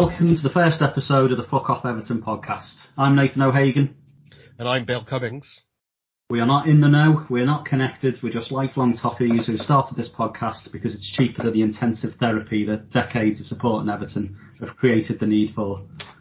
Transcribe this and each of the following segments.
welcome to the first episode of the Fuck Off Everton podcast. I'm Nathan O'Hagan. And I'm Bill Cummings. We are not in the know, we're not connected, we're just lifelong toffees who started this podcast because it's cheaper than the intensive therapy that decades of supporting Everton have created the need for.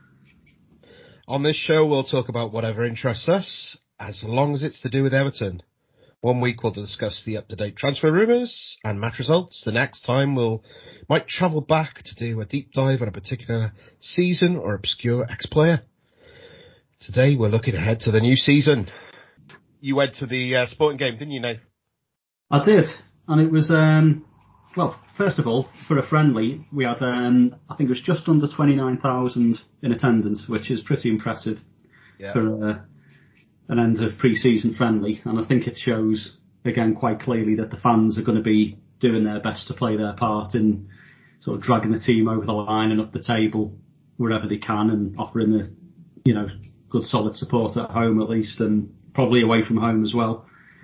On this show, we'll talk about whatever interests us, as long as it's to do with Everton. One week we'll discuss the up-to-date transfer rumours and match results. The next time might travel back to do a deep dive on a particular season or obscure ex-player. Today we're looking ahead to the new season. You went to the sporting game, didn't you, Nathan? I did, and it was, well, first of all, for a friendly, we had, I think it was just under 29,000 in attendance, which is pretty impressive for an end of pre-season friendly, and I think it shows, again, quite clearly that the fans are going to be doing their best to play their part in sort of dragging the team over the line and up the table wherever they can and offering the, good solid support at home at least, and probably away from home as well.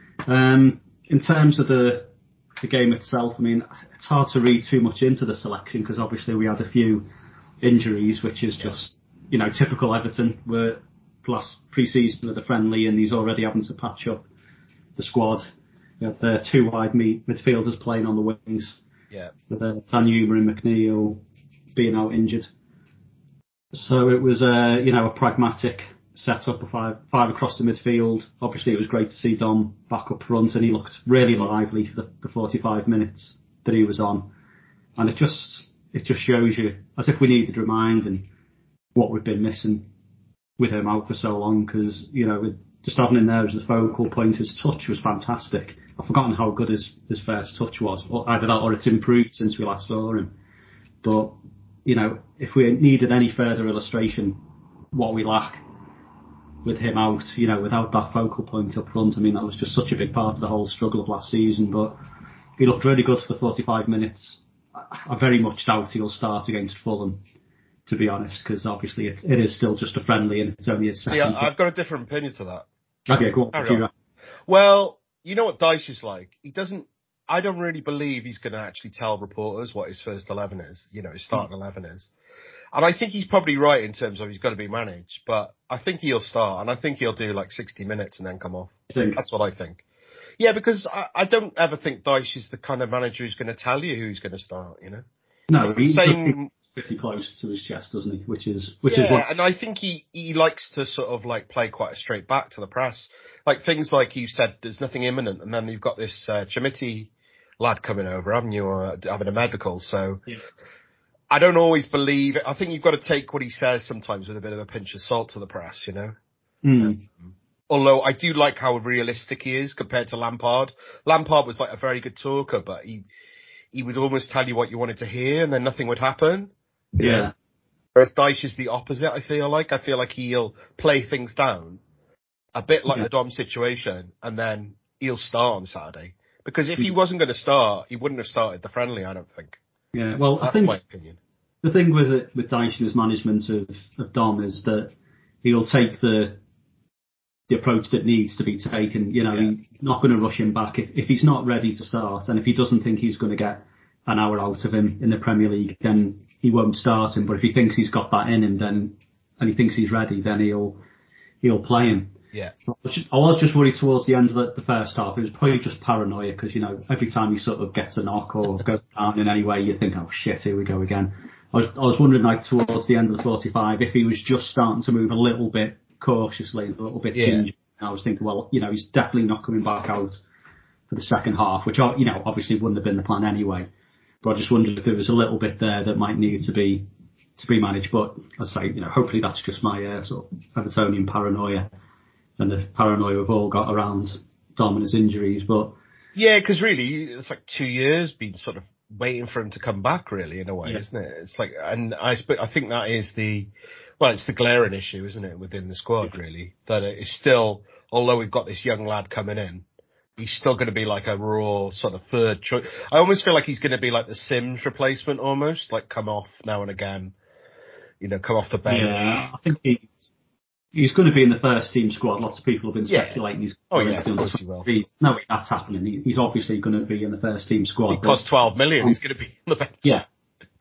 In terms of the game itself, I mean, it's hard to read too much into the selection because obviously we had a few injuries, which is just, typical Everton. We're last pre-season of the friendly and he's already having to patch up the squad. We had their two wide midfielders playing on the wings. Yeah. With Danjuma and McNeil being out injured. So it was a pragmatic setup of five across the midfield. Obviously it was great to see Dom back up front and he looked really lively for the 45 minutes that he was on. And it just shows you, as if we needed reminding, what we've been missing with him out for so long, because, just having him there as the focal point, his touch was fantastic. I've forgotten how good his first touch was, either that or it's improved since we last saw him. But, if we needed any further illustration, what we lack with him out, without that focal point up front, I mean, that was just such a big part of the whole struggle of last season, but he looked really good for the 45 minutes. I very much doubt he'll start against Fulham, to be honest, because obviously it is still just a friendly and it's only a second. Yeah, I've got a different opinion to that. Okay, go on. Well, you know what Dyche is like? I don't really believe he's going to actually tell reporters what his first 11 is, his starting 11 is. And I think he's probably right in terms of he's got to be managed, but I think he'll start and I think he'll do like 60 minutes and then come off. That's what I think. Yeah, because I don't ever think Dyche is the kind of manager who's going to tell you who's going to start, No, he's pretty close to his chest, doesn't he? Which is what. And I think he likes to sort of like play quite a straight back to the press. Like things like you said, there's nothing imminent, and then you've got this Chamiti lad coming over, haven't you, or having a medical, so. Yeah. I don't always believe it. I think you've got to take what he says sometimes with a bit of a pinch of salt to the press, Although I do like how realistic he is compared to Lampard. Lampard was like a very good talker, but he would almost tell you what you wanted to hear and then nothing would happen. Yeah. Whereas Dyche is the opposite, I feel like. I feel like he'll play things down a bit like the Dom situation and then he'll start on Saturday. Because if he wasn't going to start, he wouldn't have started the friendly, I don't think. Yeah, well, that's I think my opinion. The thing with Dyche and his management of Dom is that he'll take the approach that needs to be taken. He's not going to rush him back if he's not ready to start, and if he doesn't think he's going to get an hour out of him in the Premier League, then he won't start him. But if he thinks he's got that in him, and he thinks he's ready, then he'll play him. Yeah. I was just worried towards the end of the first half. It was probably just paranoia because, every time he sort of gets a knock or goes down in any way, you think, oh shit, here we go again. I was wondering, like, towards the end of the 45, if he was just starting to move a little bit cautiously, a little bit gingerly. I was thinking, well, he's definitely not coming back out for the second half, which, obviously wouldn't have been the plan anyway. But I just wondered if there was a little bit there that might need to be managed. But as I say, hopefully that's just my sort of Evertonian paranoia and the paranoia we've all got around Dom and his injuries. But yeah, because really, it's like 2 years been sort of waiting for him to come back, really, in a way, isn't it? It's like, and I think that is it's the glaring issue, isn't it, within the squad, really, that it's still, although we've got this young lad coming in, he's still going to be like a raw sort of third choice. I almost feel like he's going to be like the Sims replacement, almost, like come off now and again, come off the bench. Yeah, I think he's going to be in the first team squad. Lots of people have been speculating he's going to be on the team. No, that's happening. He's obviously going to be in the first team squad. He costs 12 million. He's going to be on the bench. Yeah.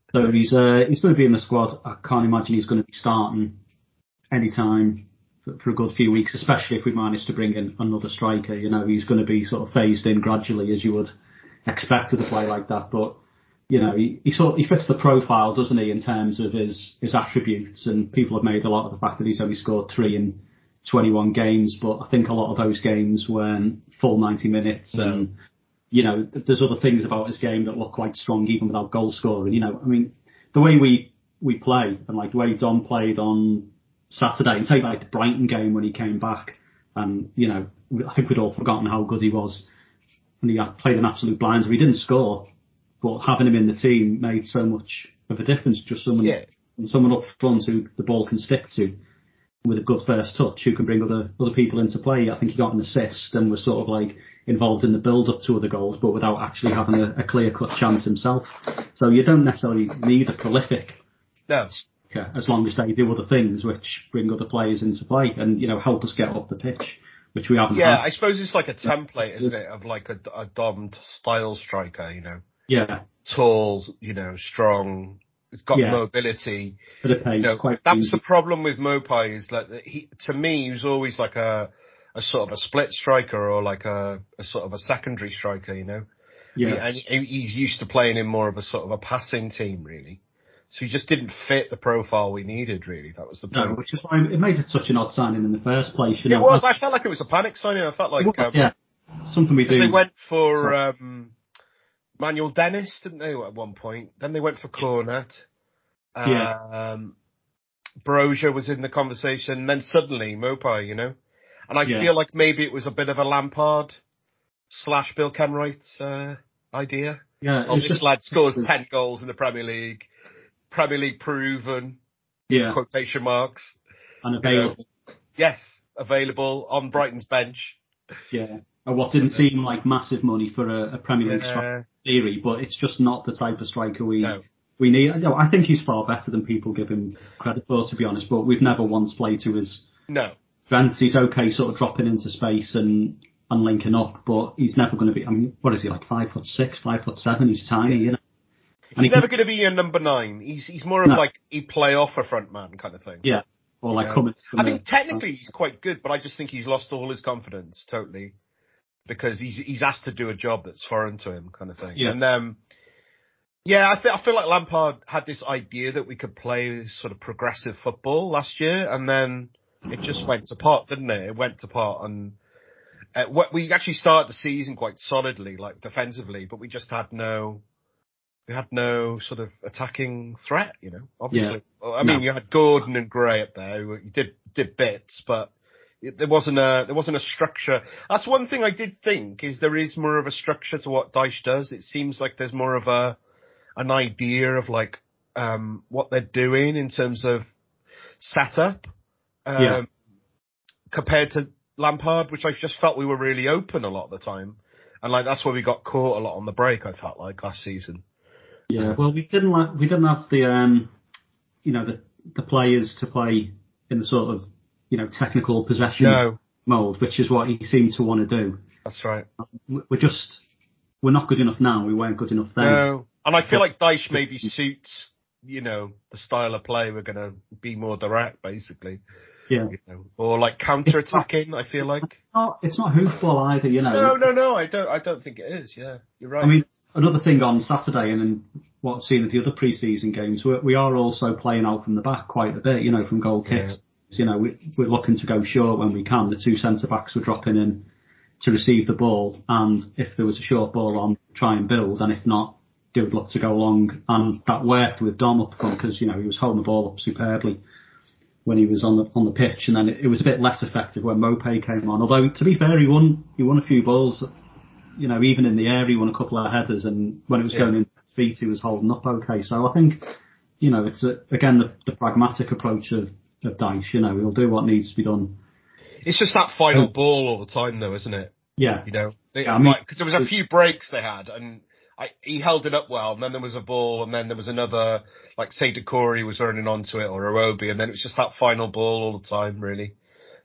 So he's going to be in the squad. I can't imagine he's going to be starting anytime for a good few weeks, especially if we manage to bring in another striker. You know, he's going to be sort of phased in gradually, as you would expect with a play like that. But you know, he fits the profile, doesn't he, in terms of his attributes. And people have made a lot of the fact that he's only scored 3 in 21 games, but I think a lot of those games weren't full 90 minutes. And you know, there's other things about his game that look quite strong even without goal scoring. You know, I mean, the way we play and like the way Dom played on Saturday, and take like the Brighton game when he came back, and you know, I think we'd all forgotten how good he was, and he had played an absolute blinder. He didn't score, but having him in the team made so much of a difference. Just someone up front who the ball can stick to with a good first touch, who can bring other people into play. I think he got an assist and was sort of like involved in the build up to other goals, but without actually having a clear cut chance himself. So you don't necessarily need a prolific. No. As long as they do other things which bring other players into play and, you know, help us get up the pitch, which we haven't had. Yeah, I suppose it's like a template, isn't it, of like a Dom style striker, you know. Yeah. Tall, you know, strong, got mobility. Bit of pace, you know, quite that easy. was the problem with Mopai, is like to me, he was always like a sort of a split striker or like a sort of a secondary striker, you know. Yeah. And he's used to playing in more of a sort of a passing team, really. So he just didn't fit the profile we needed, really. That was the point. No, which is why it made it such an odd signing in the first place. You know, It was. I felt like it was a panic signing. I felt like something we do. They went for Manuel Dennis, didn't they, at one point? Then they went for Cornet. Brozier was in the conversation. Then suddenly Mopai, you know. And I feel like maybe it was a bit of a Lampard / Bill Kenwright idea. Yeah. This lad scores 10 goals in the Premier League proven, in quotation marks. And available. You know, yes, available on Brighton's bench. Yeah. And what didn't seem like massive money for a Premier League striker theory, but it's just not the type of striker we need. You know, I think he's far better than people give him credit for, to be honest, but we've never once played to his strengths. He's okay sort of dropping into space and linking up, but he's never going to be, I mean, what is he, like 5'6", 5'7"? He's tiny, you know. And he's never going to be a number 9. He's more of like he play off a front man kind of thing. Yeah. Or like coming. I think technically he's quite good, but I just think he's lost all his confidence totally because he's asked to do a job that's foreign to him, kind of thing. Yeah. And I feel like Lampard had this idea that we could play sort of progressive football last year, and then it just went to pot, didn't it? It went to pot, and we actually started the season quite solidly, like defensively, but we just had no sort of attacking threat, you know, obviously. Yeah. I mean, you had Gordon and Gray up there who did bits, but there wasn't a structure. That's one thing I did think, is there is more of a structure to what Dyche does. It seems like there's more of an idea of like, what they're doing in terms of setup, compared to Lampard, which I just felt we were really open a lot of the time. And like, that's where we got caught a lot on the break, I felt like last season. Yeah, well, we didn't have the you know, the players to play in the sort of, you know, technical possession mode, which is what he seemed to want to do. That's right. We're not good enough now. We weren't good enough then. No, and I feel like Dyche maybe suits, you know, the style of play. We're going to be more direct, basically. Yeah. You know, or like counter-attacking, I feel like. It's not hoofball either, you know. No, I don't think it is, yeah. You're right. I mean, another thing on Saturday and then what I've seen at the other pre-season games, we are also playing out from the back quite a bit, you know, from goal kicks. You know, we're looking to go short when we can. The 2 centre-backs were dropping in to receive the ball, and if there was a short ball on, try and build, and if not, they would look to go long. And that worked with Dom up front because, you know, he was holding the ball up superbly when he was on the pitch, and then it was a bit less effective when Mopai came on. Although, to be fair, he won a few balls, you know, even in the air he won a couple of headers, and when it was going in feet he was holding up okay. So I think, you know, it's again the pragmatic approach of Dyche. You know, he'll do what needs to be done. It's just that final ball all the time, though, isn't it? Yeah. You know, because there was a few breaks they had, and he held it up well, and then there was a ball, and then there was another, like say Decore was running onto it, or Iwobi, and then it was just that final ball all the time, really.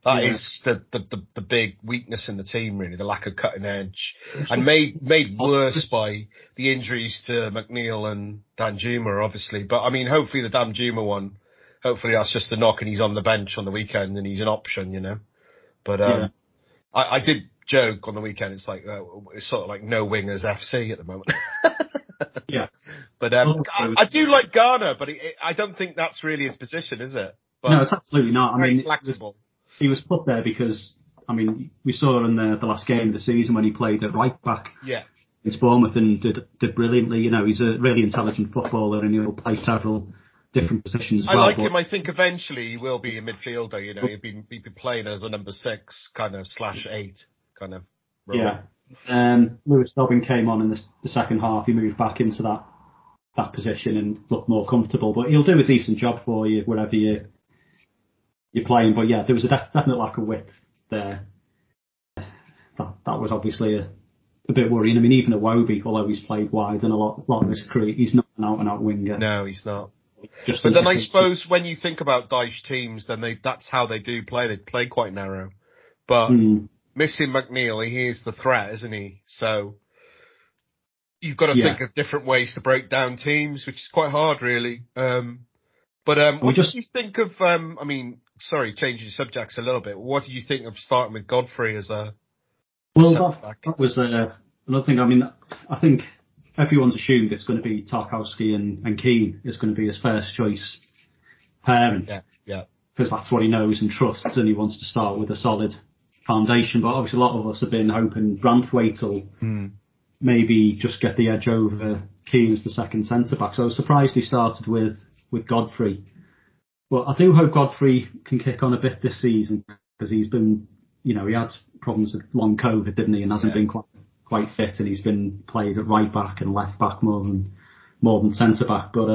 That is the big weakness in the team, really, the lack of cutting edge, and made worse by the injuries to McNeil and Danjuma, obviously. But I mean, hopefully the Danjuma one, hopefully that's just a knock and he's on the bench on the weekend and he's an option, you know. But I did joke on the weekend. It's like it's sort of like no wingers FC at the moment. Yeah. But I do like Garner, but I don't think that's really his position, is it? But no, it's absolutely not. I mean, flexible. He was put there because, I mean, we saw in the last game of the season when he played at right back against Bournemouth and did brilliantly. You know, he's a really intelligent footballer and he'll play several different positions. I like him. I think eventually he will be a midfielder. You know, he'd be playing as a number 6 kind of /8 kind of role. Yeah. Lewis Dobbin came on in the second half. He moved back into that position and looked more comfortable. But he'll do a decent job for you wherever you're playing. But yeah, there was a definite lack of width there. That was obviously a bit worrying. I mean, even Iwobi, although he's played wide and a lot of his career, he's not an out-and-out winger. No, he's not. But then I suppose when you think about Dyche teams, then that's how they do play. They play quite narrow. But missing McNeil, he is the threat, isn't he? So you've got to think of different ways to break down teams, which is quite hard, really. But what did you think of, I mean, sorry, changing subjects a little bit. What do you think of starting with Godfrey as a that was another thing. I mean, I think everyone's assumed it's going to be Tarkowski and Keane is going to be his first choice pairing. Yeah. Because that's what he knows and trusts, and he wants to start with a solid foundation. But obviously, a lot of us have been hoping Branthwaite will maybe just get the edge over Keane as the second centre back. So I was surprised he started with Godfrey. But I do hope Godfrey can kick on a bit this season because he's been, you know, he had problems with long COVID, didn't he, and hasn't been quite fit, and he's been played at right back and left back more than centre back. But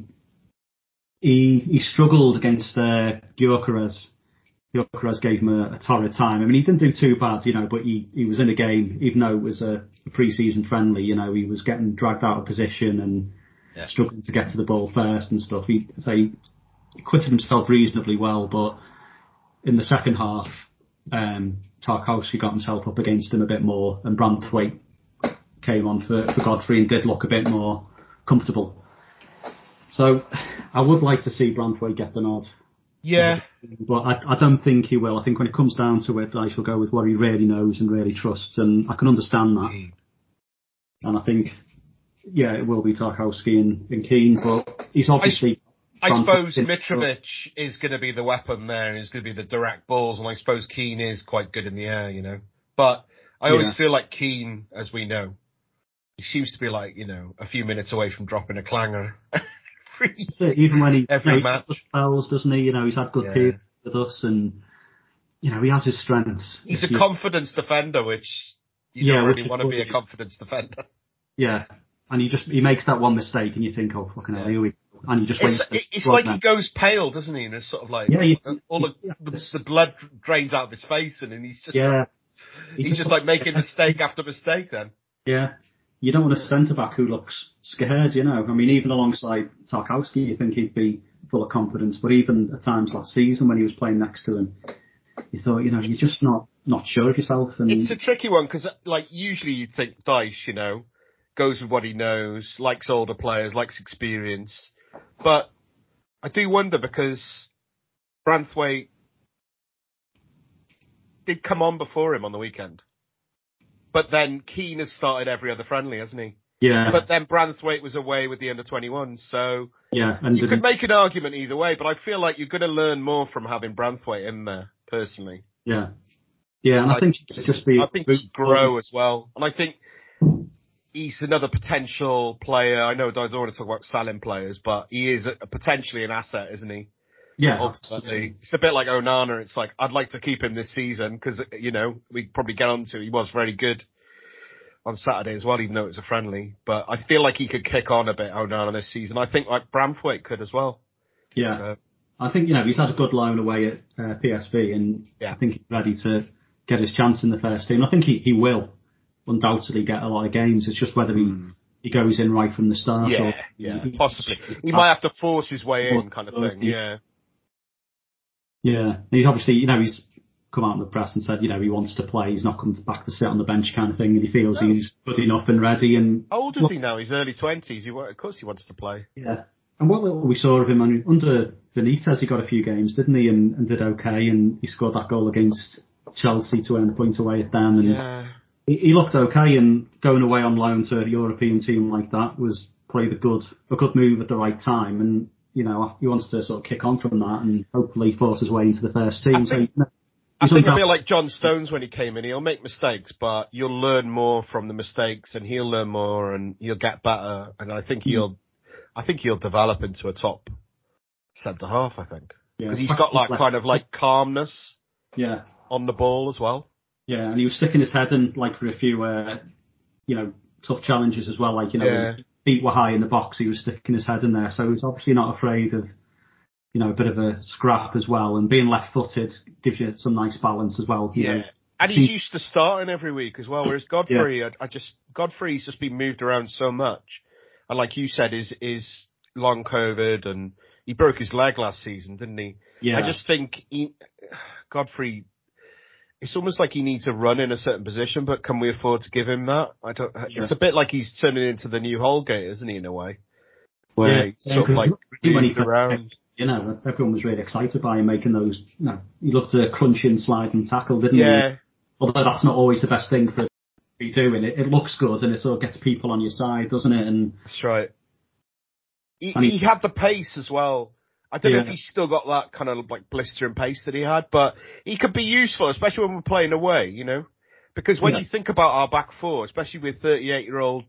he struggled against Gyökeres. Gyökeres gave him a torrid time. I mean, he didn't do too bad, you know, but he was in a game, even though it was a pre-season friendly, you know, he was getting dragged out of position and struggling to get to the ball first and stuff. He acquitted himself reasonably well, but in the second half, Tarkowski got himself up against him a bit more, and Branthwaite came on for Godfrey and did look a bit more comfortable. So I would like to see Branthwaite get the nod. Yeah. But I don't think he will. I think when it comes down to it, I shall go with what he really knows and really trusts, and I can understand that. And I think, it will be Tarkowski and Keane, but he's obviously... I suppose Mitrovic is going to be the weapon there, and is going to be the direct balls, and I suppose Keane is quite good in the air, you know. But I always feel like Keane, as we know, he seems to be like, you know, a few minutes away from dropping a clanger. Even when he every match spells, doesn't he? You know, he's had good periods with us, and you know he has his strengths. He's a confidence defender, which you don't really want to be a confidence defender. Yeah, and he makes that one mistake, and you think, oh fucking hell, here we go. And you just it's like he goes pale, doesn't he? And it's sort of like all the blood drains out of his face, and he's just he's just like making mistake after mistake. Then you don't want a centre back who looks scared, you know. I mean, even alongside Tarkowski, you think he'd be full of confidence. But even at times last season when he was playing next to him, you thought, you know, you're just not sure of yourself. And it's a tricky one because, like, usually you'd think Dyche, you know, goes with what he knows, likes older players, likes experience. But I do wonder because Branthwaite did come on before him on the weekend. But then Keane has started every other friendly, hasn't he? Yeah. But then Branthwaite was away with the under-21s, so and you could make an argument either way, but I feel like you're going to learn more from having Branthwaite in there, personally. Yeah. Yeah, and I think he'd grow as well. And I think he's another potential player. I know I don't want to talk about selling players, but he is potentially an asset, isn't he? Yeah. Ultimately. It's a bit like Onana. It's like, I'd like to keep him this season because, you know, we probably get on to, he was very good on Saturday as well, even though it was a friendly. But I feel like he could kick on a bit, Onana, this season. I think like Branthwaite could as well. Yeah. So. I think, you know, he's had a good loan away at PSV, and I think he's ready to get his chance in the first team. I think he will undoubtedly get a lot of games. It's just whether he goes in right from the start. Possibly. He might have to force his way in, kind of thing. Yeah. Yeah. He's obviously, you know, he's come out in the press and said, he wants to play. He's not coming back to sit on the bench kind of thing, and he feels he's good enough and ready. And how old is he now? He's early 20s. Of course he wants to play. Yeah. And what little we saw of him under Benitez, he got a few games, didn't he? And did okay, and he scored that goal against Chelsea to earn the point away at them. And he looked okay, and going away on loan to a European team like that was probably a good move at the right time. And he wants to sort of kick on from that and hopefully force his way into the first team. I think a bit like John Stones when he came in. He'll make mistakes, but you'll learn more from the mistakes, and he'll learn more, and he'll get better. And I think he'll develop into a top centre half. I think because he's got like kind of like calmness, on the ball as well. Yeah, and he was sticking his head in like for a few, tough challenges as well. Like when feet were high in the box, he was sticking his head in there. So he's obviously not afraid of, a bit of a scrap as well. And being left-footed gives you some nice balance as well. And he's used to starting every week as well. Whereas Godfrey, Godfrey's just been moved around so much. And like you said, is long COVID, and he broke his leg last season, didn't he? Yeah. I just think Godfrey, it's almost like he needs a run in a certain position, but can we afford to give him that? It's a bit like he's turning into the new Holgate, isn't he, in a way? Where he's sort of like moved around. Everyone was really excited by him making those, he loved to crunch in, slide and tackle, didn't he? Although that's not always the best thing for to be doing. It looks good and it sort of gets people on your side, doesn't it? And that's right. He had the pace as well. I don't know if he's still got that kind of like blistering pace that he had, but he could be useful, especially when we're playing away, Because when you think about our back four, especially with 38-year-old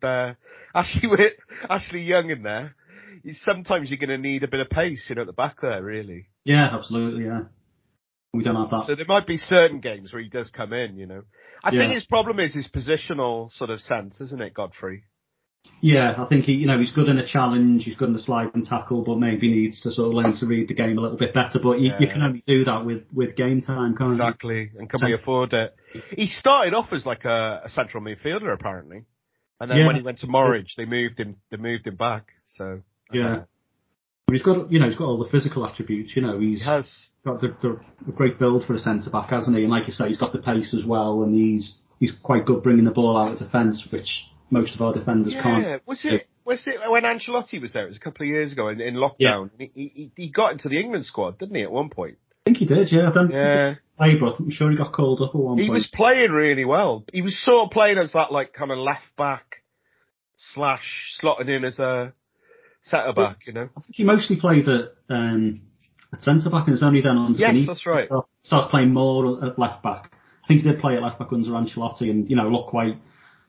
Ashley Young in there, sometimes you're going to need a bit of pace, at the back there, really. Yeah, absolutely, yeah. We don't have that. So there might be certain games where he does come in, I think his problem is his positional sort of sense, isn't it, Godfrey? Yeah, I think he's good in a challenge, he's good in the slide and tackle, but maybe needs to sort of learn to read the game a little bit better. But you can only do that with game time, can't you? Exactly, and can we afford it? He started off as like a central midfielder, apparently. And then when he went to Norwich, they moved him back, so... Yeah. But he's got all the physical attributes, He has got the great build for a centre-back, hasn't he? And like you say, he's got the pace as well, and he's quite good bringing the ball out of defence, which most of our defenders can't. Yeah, was it when Ancelotti was there? It was a couple of years ago in lockdown. Yeah. He got into the England squad, didn't he, at one point? I think he did, yeah. I don't play, but I'm sure he got called up at one point. He was playing really well. He was sort of playing as that, like, kind of left-back / slotted in as a centre-back, I think he mostly played at centre-back, and it's only then under Yes, that's right. Started playing more at left-back. I think he did play at left-back under Ancelotti and, looked quite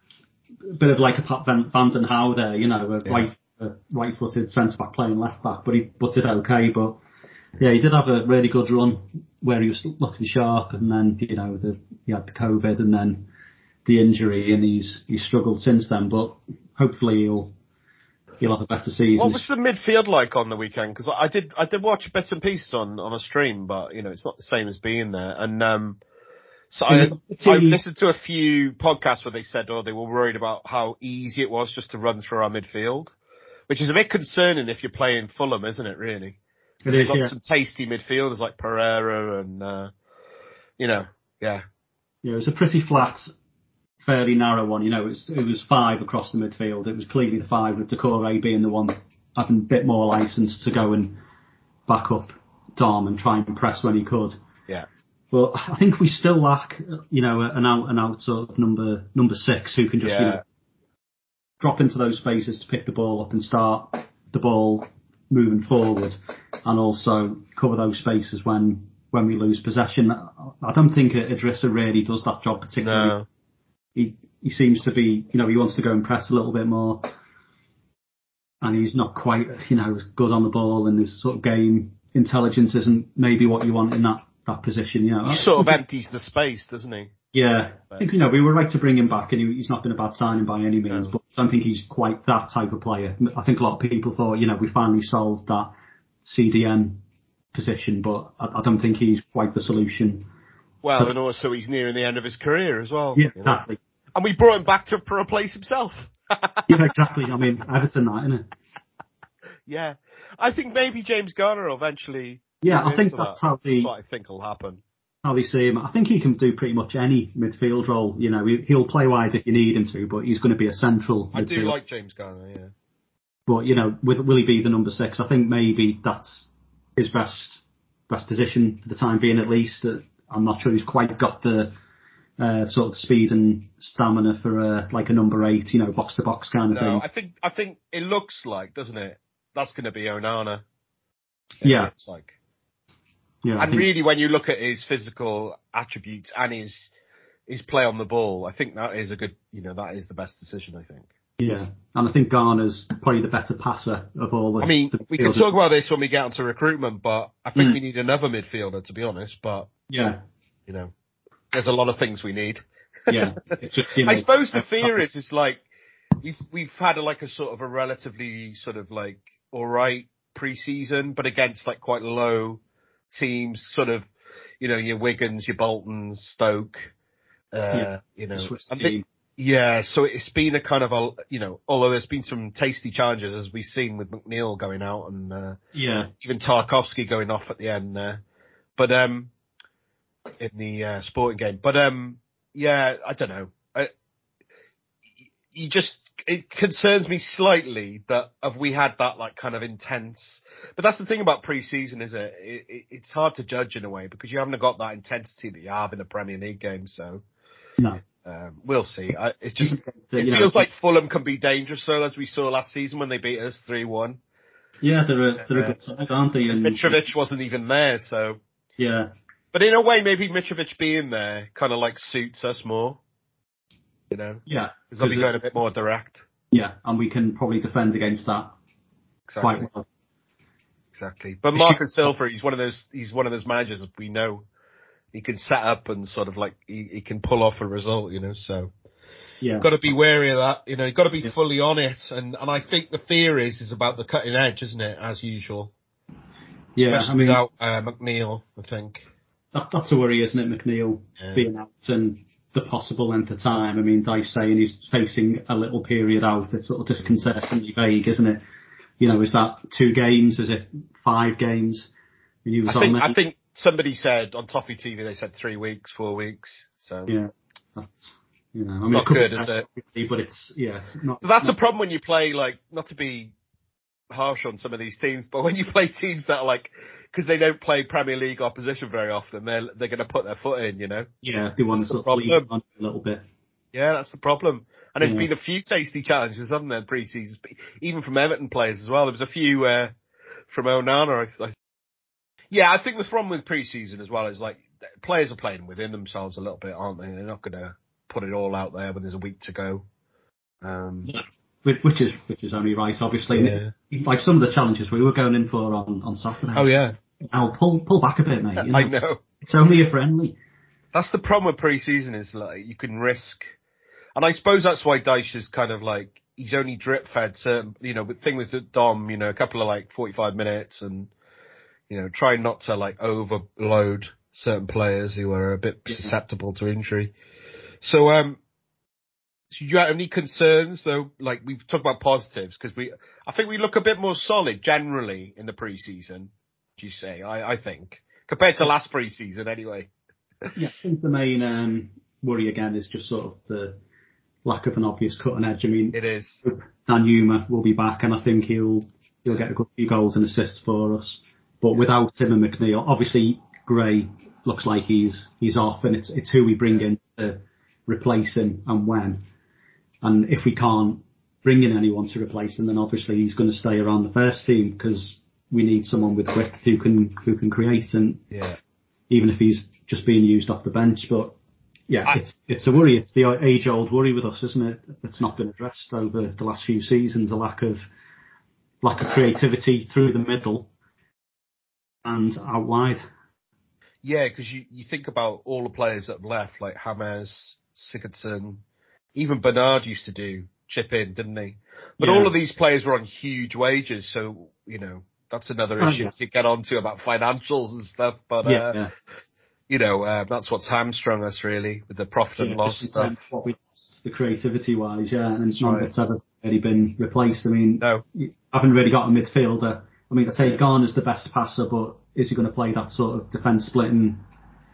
a bit of like a Pat Van den Houw there, a right-footed centre-back playing left-back, but he did okay. But yeah, he did have a really good run where he was looking sharp, and then, he had the COVID and then the injury, and he's struggled since then, but hopefully he'll have a better season. What was the midfield like on the weekend? Because I did watch bits and pieces on a stream, but it's not the same as being there. And so I listened to a few podcasts where they said, they were worried about how easy it was just to run through our midfield, which is a bit concerning if you're playing Fulham, isn't it? Really, they've got some tasty midfielders like Pereira and Yeah, it was a pretty flat, fairly narrow one. It was 5 across the midfield. It was clearly the 5 with Decore being the one having a bit more licence to go and back up Dom and try and press when he could. Yeah. But I think we still lack, an out sort of number 6 who can just drop into those spaces to pick the ball up and start the ball moving forward, and also cover those spaces when we lose possession. I don't think Idrissa really does that job particularly. No. He seems to be, he wants to go and press a little bit more, and he's not quite, as good on the ball, and his sort of game intelligence isn't maybe what you want in that position. He sort of empties the space, doesn't he? Yeah, I think we were right to bring him back, and he's not been a bad signing by any means. But I don't think he's quite that type of player. I think a lot of people thought, we finally solved that CDM position, but I don't think he's quite the solution. Well, and also he's nearing the end of his career as well. Yeah, exactly. And we brought him back to replace himself. Yeah, exactly. I mean, Everton, that, isn't it? Yeah, I think maybe James Garner will eventually. Yeah, I think that's what I think will happen. how they see him. I think he can do pretty much any midfield role. You know, he'll play wide if you need him to, but he's going to be a central I do midfield. like James Garner, yeah. But, you know, will he be the number 6? I think maybe that's his best position for the time being, at least. I'm not sure he's quite got the sort of speed and stamina for like a number 8, you know, box to box kind of thing. I think it looks like, doesn't it? That's going to be Onana. Yeah. It's like. Yeah. And really, when you look at his physical attributes and his play on the ball, I think that is that is the best decision, I think. Yeah, and I think Garner's probably the better passer of all the... I mean, we can talk about this when we get onto recruitment, but I think we need another midfielder, to be honest, but... Yeah. You know, there's a lot of things we need. Yeah. It's just, you know, I suppose the fear is like, we've had a sort of a relatively sort of like, alright pre-season, but against like quite low teams, sort of, you know, your Wigans, your Boltons, Stoke, you know... Yeah, so it's been a kind of although there's been some tasty challenges as we've seen with McNeil going out and even Tarkovsky going off at the end there, but in the Sporting game. But yeah, I don't know. It concerns me slightly that we had that like kind of intense. But that's the thing about pre-season, is it's hard to judge in a way because you haven't got that intensity that you have in a Premier League game. So no. We'll see. It feels like Fulham can be dangerous, so as we saw last season when they beat us 3-1. Yeah, they're a good side, aren't they? And Mitrovic wasn't even there, so... Yeah. But in a way, maybe Mitrovic being there kind of like suits us more. You know? Yeah. Because they'll be going a bit more direct. Yeah, and we can probably defend against that quite well. Exactly. But Marcus Silva, he's one of those managers that we know. He can set up and sort of like, he can pull off a result, you know, so. Yeah. Got to be wary of that, you know, you've got to be fully on it. And I think the fear is about the cutting edge, isn't it, as usual? Yeah, especially without McNeil, I think. That's a worry, isn't it, McNeil being out and the possible length of time. I mean, Dyche saying he's facing a little period out. It's sort of disconcertingly vague, isn't it? You know, is that 2 games? Is it 5 games? I think somebody said on Toffee TV, they said 3 weeks, 4 weeks. So yeah, that's, you know, I mean, not good, is it? But it's not. So that's the problem when you play, like, not to be harsh on some of these teams, but when you play teams that are like, because they don't play Premier League opposition very often, they're going to put their foot in, you know. Yeah, they want to sort of lead on a little bit. Yeah, that's the problem. And there's been a few tasty challenges, haven't there, pre-season, even from Everton players as well. There was a few from Onana. Yeah, I think the problem with pre-season as well is like players are playing within themselves a little bit, aren't they? They're not going to put it all out there when there's a week to go. Which is only right, obviously. Yeah. Like some of the challenges we were going in for on Saturday. Oh yeah. Now pull back a bit, mate. You know? I know. It's only a friendly. That's the problem with pre-season is like you can risk, and I suppose that's why Dyche is kind of like he's only drip fed certain, you know, the thing with Dom, you know, a couple of like 45 minutes and, you know, trying not to like overload certain players who are a bit susceptible to injury. So, so you have any concerns though? Like we've talked about positives because I think we look a bit more solid generally in the pre-season. Do you say? I think compared to last pre-season anyway. Yeah, I think the main worry again is just sort of the lack of an obvious cutting edge. I mean, it is. Dan Yuma will be back, and I think he'll get a good few goals and assists for us. But without him and McNeil, obviously Gray looks like he's off, and it's who we bring in to replace him and when. And if we can't bring in anyone to replace him, then obviously he's going to stay around the first team because we need someone with width who can create, and even if he's just being used off the bench. But yeah, it's a worry. It's the age-old worry with us, isn't it? It's not been addressed over the last few seasons. A lack of creativity through the middle and out wide. Yeah, because you think about all the players that have left, like James, Sigurdsson, even Bernard used to chip in, didn't he? But all of these players were on huge wages, so, you know, that's another issue we could get onto about financials and stuff, but, you know, that's what's hamstrung us really with the profit and loss stuff. The creativity wise, and it's none that's ever really been replaced. I mean, no. You haven't really got a midfielder. I mean, I take Garner's the best passer, but is he going to play that sort of defence splitting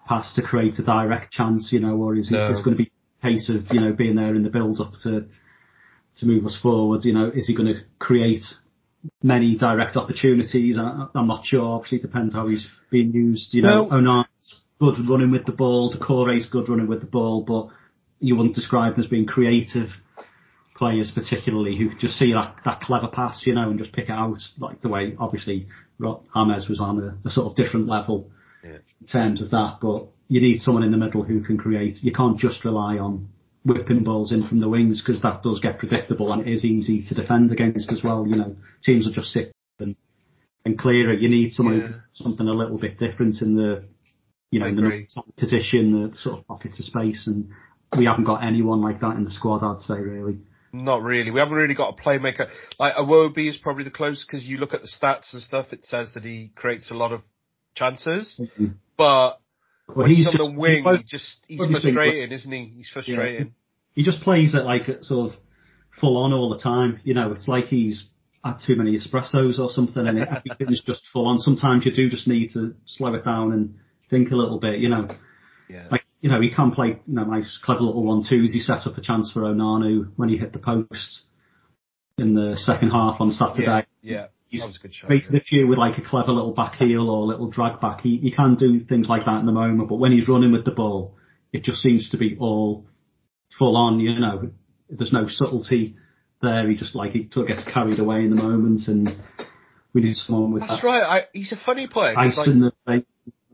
pass to create a direct chance, or is it's going to be a case of, being there in the build-up to move us forward? Is he going to create many direct opportunities? I'm not sure. Obviously, it depends how he's being used. Onana's good running with the ball. Doucouré's good running with the ball, but you wouldn't describe them as being creative players, particularly, who could just see that clever pass, and just pick it out, like the way, obviously, James was on a sort of different level in terms of that. But you need someone in the middle who can create. You can't just rely on whipping balls in from the wings, because that does get predictable and it is easy to defend against as well. Teams will just sit and clear it. You need someone something a little bit different in the in the position, the sort of pockets of space, and we haven't got anyone like that in the squad, I'd say, really. Not really. We haven't really got a playmaker. Like Iwobi is probably the closest, because you look at the stats and stuff, it says that he creates a lot of chances, but when he's on the wing, he's frustrating, isn't he? He's frustrating. Yeah. He just plays it like sort of full on all the time. It's like he's had too many espressos or something, and everything's just full on. Sometimes you do just need to slow it down and think a little bit. Yeah. Like he can play nice clever little 1-2s. He set up a chance for Onana when he hit the post in the second half on Saturday. Yeah. That was a good shot. Created a few with like a clever little back heel or a little drag back. He can do things like that in the moment, but when he's running with the ball, it just seems to be all full on. There's no subtlety there. He just gets carried away in the moment, and we need someone with That's that. right. He's a funny player. Ice in the face.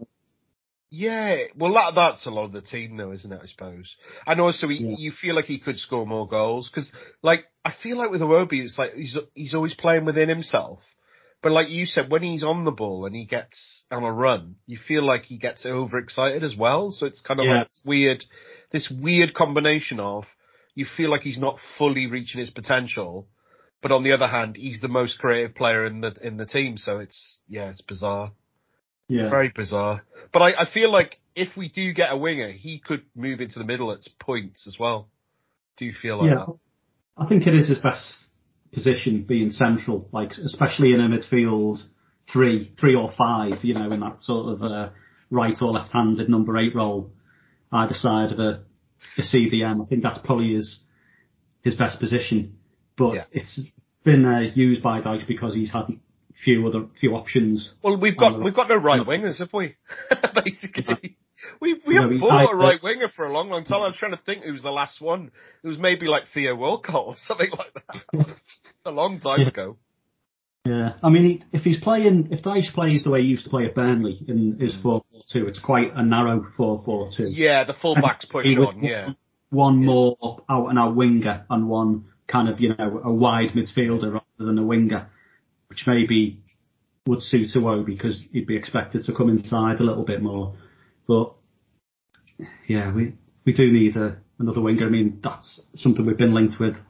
Yeah, well, that's a lot of the team, though, isn't it? I suppose. And also, you feel like he could score more goals, because, I feel like with Iwobi, it's like he's always playing within himself. But like you said, when he's on the ball and he gets on a run, you feel like he gets overexcited as well. So it's kind of like this weird combination of, you feel like he's not fully reaching his potential, but on the other hand, he's the most creative player in the team. So it's bizarre. Yeah. Very bizarre. But I feel like if we do get a winger, he could move into the middle at points as well. Do you feel like that? I think it is his best position, being central, especially in a midfield 3 or 5, in that sort of right or left-handed number 8 role, either side of a CDM. I think that's probably his best position. But it's been used by Dyche because he's had few options. Well, we've got no right wingers, have we? Basically, we haven't bought a right winger for a long time. I was trying to think who was the last one. It was maybe like Theo Walcott or something like that. A long time ago. Yeah, I mean, if Dyche plays the way he used to play at Burnley in his 4-4-2, it's quite a narrow 4-4-2. Yeah, the full-backs push on. Yeah, one more out and out winger and one kind of a wide midfielder rather than a winger, which maybe would suit Iwobi because he'd be expected to come inside a little bit more. But yeah, we do need another winger. I mean, that's something we've been linked with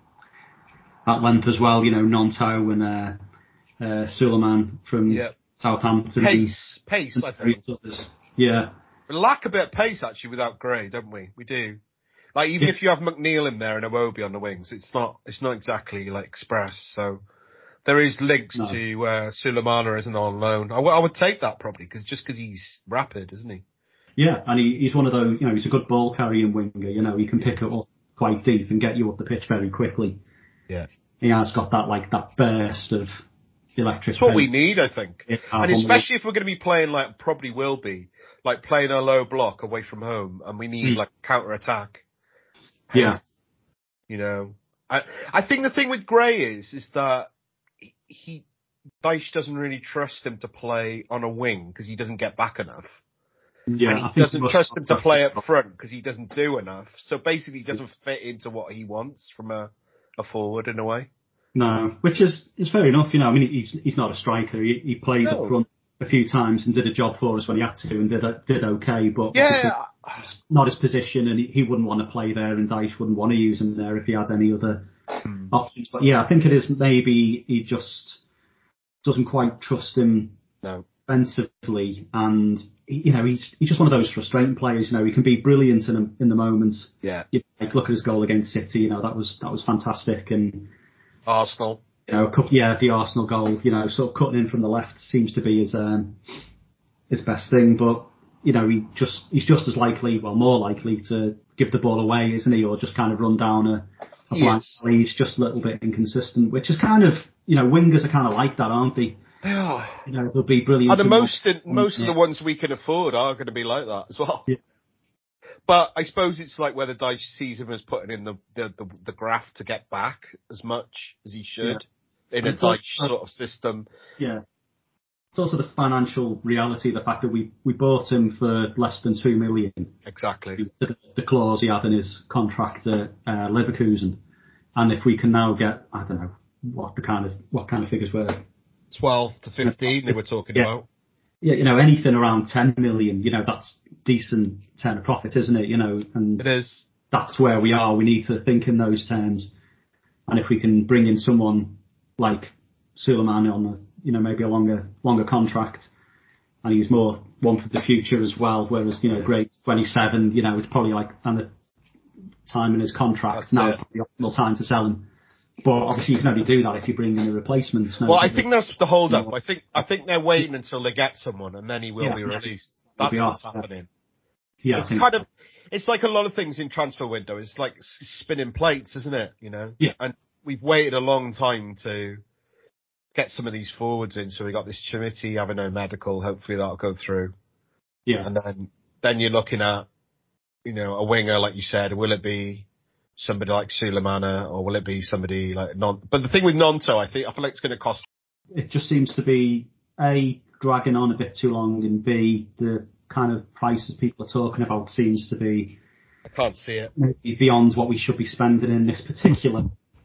at length as well. Gnonto and Suleiman from Southampton. Pace, I think. Yeah. We lack a bit of pace actually without Gray, don't we? We do. Like even if you have McNeil in there and Iwobi on the wings, it's not exactly like express. So there is links to Suleiman isn't on loan. I would take that probably because he's rapid, isn't he? Yeah, and he's one of those. He's a good ball carrying winger. He can pick it up quite deep and get you up the pitch very quickly. Yeah, he has got that burst of electric. It's what we need, I think, and especially if we're going to be playing probably will be playing a low block away from home, and we need counter attack. Yeah, I think the thing with Gray is that Dyche doesn't really trust him to play on a wing because he doesn't get back enough. Yeah, and he doesn't trust him to play up front because he doesn't do enough. So basically, he doesn't fit into what he wants from a forward in a way. No, which is fair enough. I mean, he's not a striker. He played up front a few times and did a job for us when he had to and did okay. But it's not his position, and he wouldn't want to play there, and Dyche wouldn't want to use him there if he had any other options. But yeah, I think it is maybe he just doesn't quite trust him offensively, and he's just one of those frustrating players. He can be brilliant in the moments. Yeah, look at his goal against City. That was fantastic, and Arsenal. The Arsenal goal. Sort of cutting in from the left seems to be his best thing. But he's just as likely, well, more likely to give the ball away, isn't he? Or just kind of run down a blind alley. He's just a little bit inconsistent, which is kind of, wingers are kind of like that, aren't they? They are. They'll be brilliant. And most of the ones we can afford are going to be like that as well. Yeah. But I suppose it's like whether Dyche sees him as putting in the graft to get back as much as he should in a Dyche sort of system. Yeah. It's also the financial reality, the fact that we bought him for less than $2 million. Exactly. The clause he had in his contract at Leverkusen. And if we can now get, I don't know, what kind of figures were 12 to 15 they were talking about. Yeah, anything around 10 million, that's decent turn of profit, isn't it? And it is. That's where we are. We need to think in those terms. And if we can bring in someone like Suleiman on maybe a longer contract, and he's more one for the future as well, whereas, great 27, it's probably like and the time in his contract. That's now is the optimal time to sell him. But obviously you can only do that if you bring in a replacement. Well, I think that's the hold up. I think they're waiting until they get someone and then he will be released. That's what's happening. Yeah, it's like a lot of things in transfer window. It's like spinning plates, isn't it? Yeah. And we've waited a long time to get some of these forwards in. So we got this Chimiti having no medical. Hopefully that'll go through. Yeah. And then you're looking at, a winger, like you said. Will it be somebody like Sulemana, or will it be somebody like But the thing with Nonto, I feel like it's going to cost. It just seems to be A, dragging on a bit too long, and B, the kind of prices people are talking about seems to be. I can't see it. Maybe beyond what we should be spending in this particular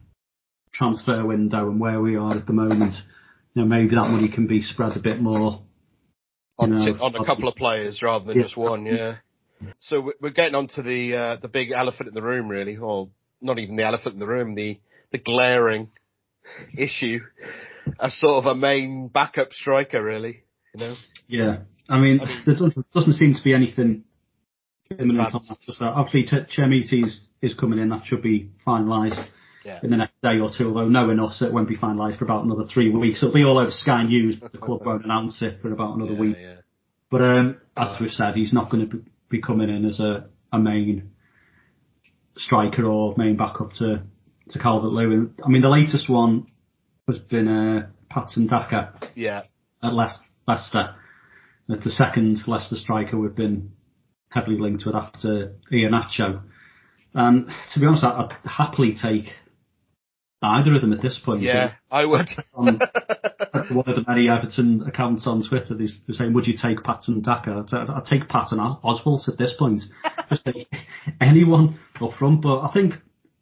transfer window and where we are at the moment. Maybe that money can be spread a bit more on a couple of players rather than just one. Yeah. So we're getting onto the big elephant in the room, really, or not even the elephant in the room, the glaring issue, a sort of a main backup striker, really. Yeah, I mean there doesn't seem to be anything imminent on that. So obviously, Chimiti is coming in. That should be finalised in the next day or two. Although knowing us, it won't be finalised for about another 3 weeks. It'll be all over Sky News, but the club won't announce it for about another week. Yeah. But as we've said, he's not going to be coming in as a main striker or main backup to Calvert-Lewin. I mean, the latest one has been Patson Daka at Leicester. The second Leicester striker we've been heavily linked with after Iheanacho. And to be honest, I'd happily take either of them at this point. Yeah, I would. One of the many Everton accounts on Twitter, they're saying, would you take Patson Daka? I'd take Patton Oswalt at this point. Just take anyone up front. But I think,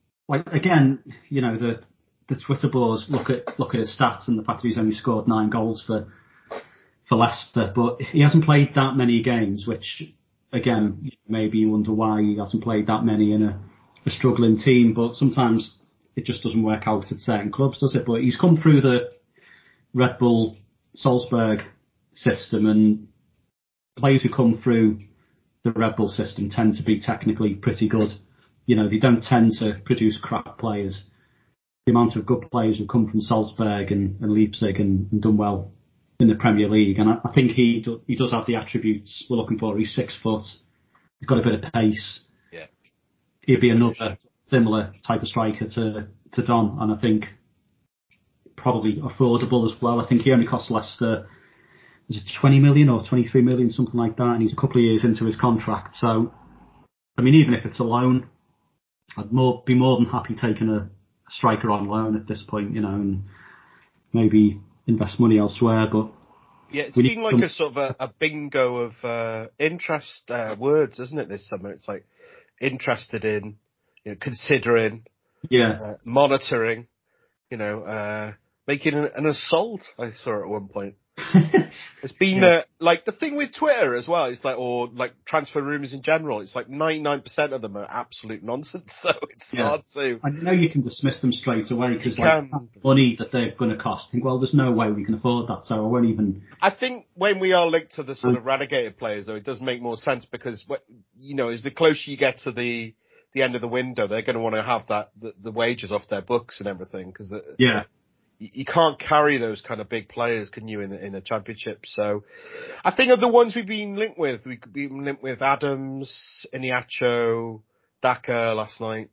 again, the Twitter boards look at his stats and the fact that he's only scored 9 goals for Leicester, but he hasn't played that many games, which, again, maybe you wonder why he hasn't played that many in a struggling team, but sometimes it just doesn't work out at certain clubs, does it? But he's come through the Red Bull Salzburg system, and players who come through the Red Bull system tend to be technically pretty good. They don't tend to produce crap players. The amount of good players who come from Salzburg and Leipzig and done well in the Premier League, and I think he does have the attributes we're looking for. He's 6 foot, he's got a bit of pace. Yeah, he'd be another similar type of striker to Don, and I think probably affordable as well. I think he only cost Leicester, is it 20 million or 23 million, something like that, and he's a couple of years into his contract. So, I mean, even if it's a loan, I'd be more than happy taking a striker on loan at this point, and maybe invest money elsewhere. But yeah, it's been like a sort of a bingo of interest words, isn't it, this summer? It's like interested in, considering, monitoring, making an assault. I saw at one point. It's been like the thing with Twitter as well. It's like, or like transfer rumours in general. It's like 99% of them are absolute nonsense. So it's hard to. I know you can dismiss them straight away because money that they're going to cost. I think, well, there's no way we can afford that, so I won't even. I think when we are linked to the sort of relegated players, though, it does make more sense because as the closer you get to the end of the window, they're going to want to have the wages off their books and everything because you can't carry those kind of big players, can you, in a championship? So I think of the ones we've been linked with, we've been linked with Adams, Iniacho, Daka last night,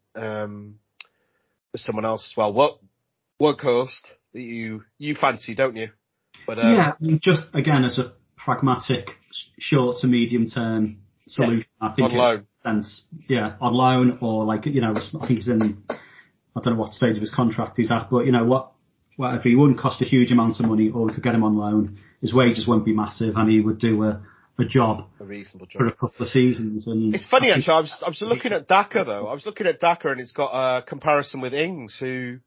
with someone else as well. Workhorst that you fancy, don't you? But yeah, I mean, just again as a pragmatic short to medium term solution, I think on loan. Sense, on loan or like I think he's in. I don't know what stage of his contract he's at, but whatever, he wouldn't cost a huge amount of money, or we could get him on loan. His wages won't be massive, and he would do a reasonable job for a couple of seasons. And it's funny actually. I was looking at Daka though. I was looking at Daka, and it's got a comparison with Ings, who,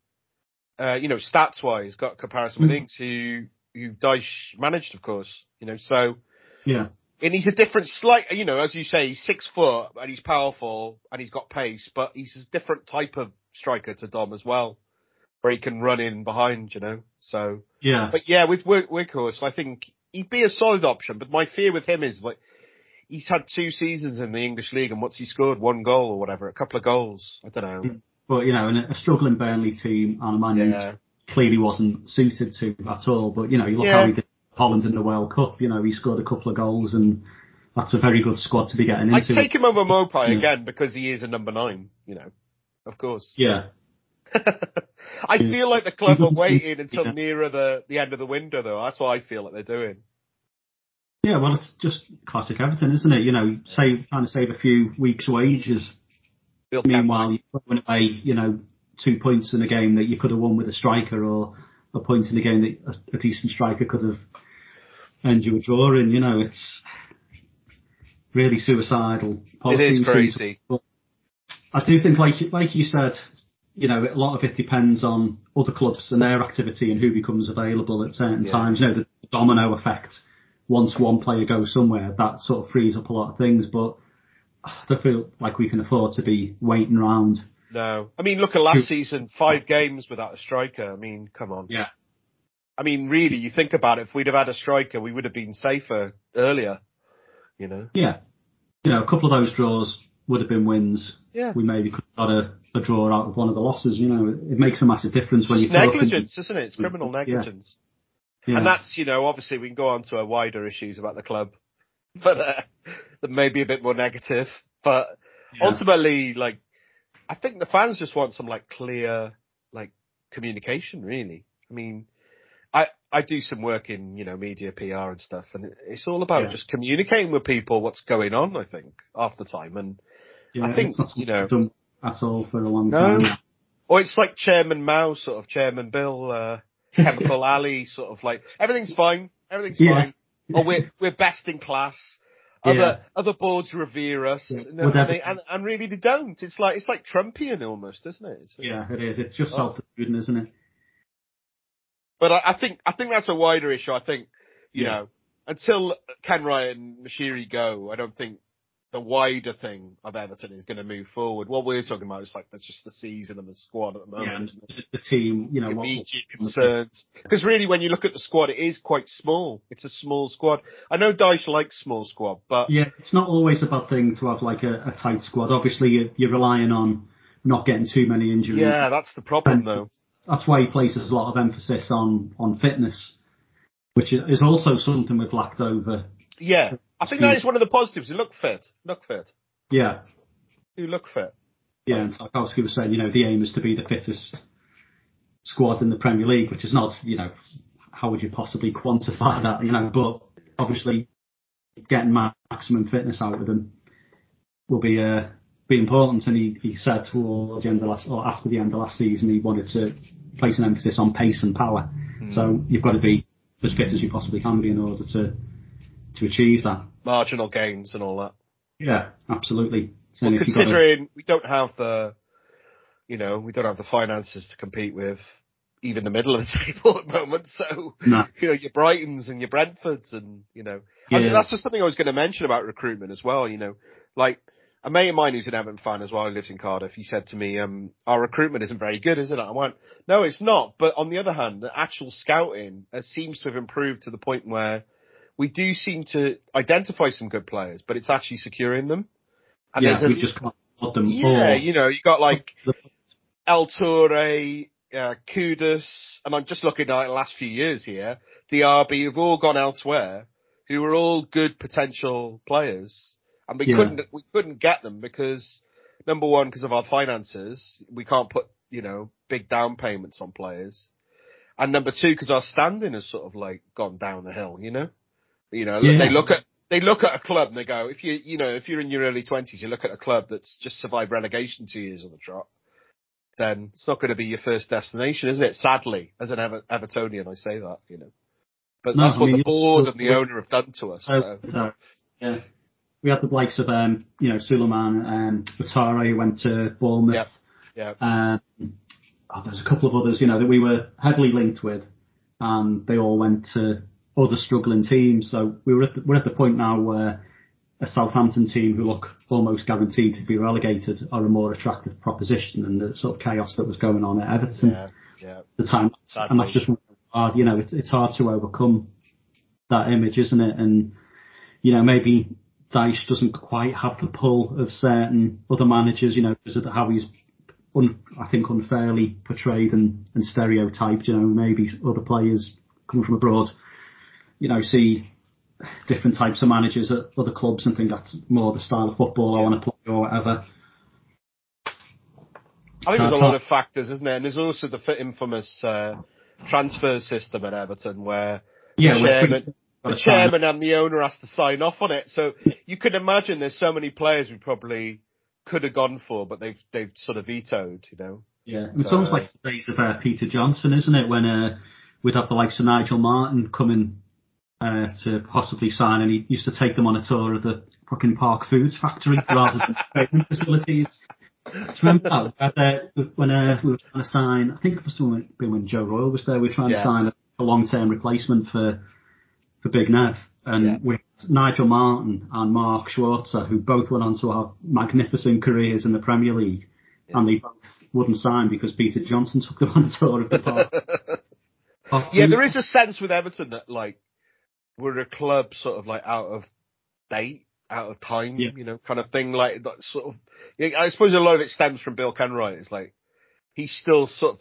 stats wise, got a comparison with Ings, who Dyche managed, of course. So yeah. And he's a different as you say, he's 6 foot and he's powerful and he's got pace, but he's a different type of striker to Dom as well, where he can run in behind, So yeah, but yeah, with Weghorst, I think he'd be a solid option. But my fear with him is he's had 2 seasons in the English league, and what's he scored? 1 goal or whatever, a couple of goals. I don't know. But in a struggling Burnley team, and a man who clearly wasn't suited to at all. But you look how he did Holland in the World Cup. He scored a couple of goals, and that's a very good squad to be getting into. I'd take him over Mopai again because he is a number 9. Of course. Yeah. I feel like the club are waiting until nearer the end of the window, though. That's what I feel like they're doing. Yeah, well, it's just classic Everton, isn't it? Trying to save a few weeks' wages. Meanwhile, you're throwing away, 2 points in a game that you could have won with a striker, or a point in a game that a decent striker could have earned you a draw in. It's really suicidal policy. It is crazy. But I do think, like you said, a lot of it depends on other clubs and their activity and who becomes available at certain times. The domino effect. Once one player goes somewhere, that sort of frees up a lot of things. But I don't feel like we can afford to be waiting around. No. I mean, look at last season, 5 games without a striker. I mean, come on. Yeah. I mean, really, you think about it, if we'd have had a striker, we would have been safer earlier, Yeah. A couple of those draws would have been wins. Yeah. We maybe could have got a draw out of one of the losses. It makes a massissive difference when it's negligence, isn't it? It's criminal negligence. Yeah. And that's, obviously we can go on to wider issues about the club, but that may be a bit more negative. But ultimately, I think the fans just want some clear communication, really. I mean, I do some work in, media, PR and stuff, and it's all about just communicating with people what's going on, I think, half the time. And I think, it's not done at all for a long time. Or it's like Chairman Mao, sort of Chairman Bill, Chemical Alley, sort of everything's fine, fine. Or we're best in class. Other boards revere us, and really they don't. It's like Trumpian almost, isn't it? It is. It's just self-deluding, isn't it? But I think that's a wider issue. I think until Kenwright and Mashiri go, I don't think the wider thing of Everton is going to move forward. What we're talking about is that's just the season and the squad at the moment. The team, immediate concerns. Because really, when you look at the squad, it is quite small. It's a small squad. I know Dyche likes small squad, but it's not always a bad thing to have a tight squad. Obviously, you're relying on not getting too many injuries. Yeah, that's the problem, though. That's why he places a lot of emphasis on fitness, which is also something we've lacked over. Yeah. I think that is one of the positives. You look fit. Yeah. You look fit. Yeah, and Tarkowski was saying, the aim is to be the fittest squad in the Premier League, which is not, how would you possibly quantify that, but obviously getting maximum fitness out of them will be important. And he said towards the end of after the end of last season, he wanted to place an emphasis on pace and power. So you've got to be as fit as you possibly can be in order to achieve that. Marginal gains and all that. Yeah, absolutely. Well, considering we don't have the finances to compete with even the middle of the table at the moment. So, your Brightons and your Brentfords and, I mean, that's just something I was going to mention about recruitment as well. A mate of mine who's an Everton fan as well, who lives in Cardiff, he said to me, our recruitment isn't very good, is it? I went, no, it's not. But on the other hand, the actual scouting seems to have improved to the point where we do seem to identify some good players, but it's actually securing them. And we just can't put them. Yeah, you got El Toure, Kudus, and I'm just looking at the last few years here, Diaby have all gone elsewhere, who were all good potential players. And we couldn't get them because, number one, because of our finances, we can't put, big down payments on players. And number two, because our standing has sort of like gone down the hill, They look at a club and they go, if you're in your early 20s, you look at a club that's just survived relegation 2 years on the trot, then it's not going to be your first destination, is it? Sadly, as an Evertonian, I say that, But that's what the board and the owner have done to us. Yeah. We had the likes of, Suleiman, Ouattara, who went to Bournemouth. Yeah. There's a couple of others, that we were heavily linked with, and they all went to other struggling teams. So we're at the point now where a Southampton team who look almost guaranteed to be relegated are a more attractive proposition than the sort of chaos that was going on at Everton at the time. Sadly. And that's just hard, it's hard to overcome that image, isn't it? And, maybe Dyche doesn't quite have the pull of certain other managers, because of how he's, I think, unfairly portrayed and stereotyped. Maybe other players coming from abroad, see different types of managers at other clubs and think that's more the style of football I want to play or whatever. I think there's a lot of factors, isn't there? And there's also the infamous transfer system at Everton where the chairman and the owner has to sign off on it. So you can imagine there's so many players we probably could have gone for, but they've sort of vetoed, Yeah, it's almost like the days of Peter Johnson, isn't it? When we'd have the likes of Nigel Martin coming to possibly sign, and he used to take them on a tour of the fucking Park Foods factory rather than training facilities. Do you remember that? When we were trying to sign, I think it must have been when Joe Royle was there, we were trying to sign a long-term replacement for Big Nev. And with Nigel Martin and Mark Schwarzer, who both went on to have magnificent careers in the Premier League, and they both wouldn't sign because Peter Johnson took them on a tour of the park. There is a sense with Everton that, like, we're a club sort of like out of date, out of time, kind of thing. Like that sort of. I suppose a lot of it stems from Bill Kenwright. It's like he's still sort of,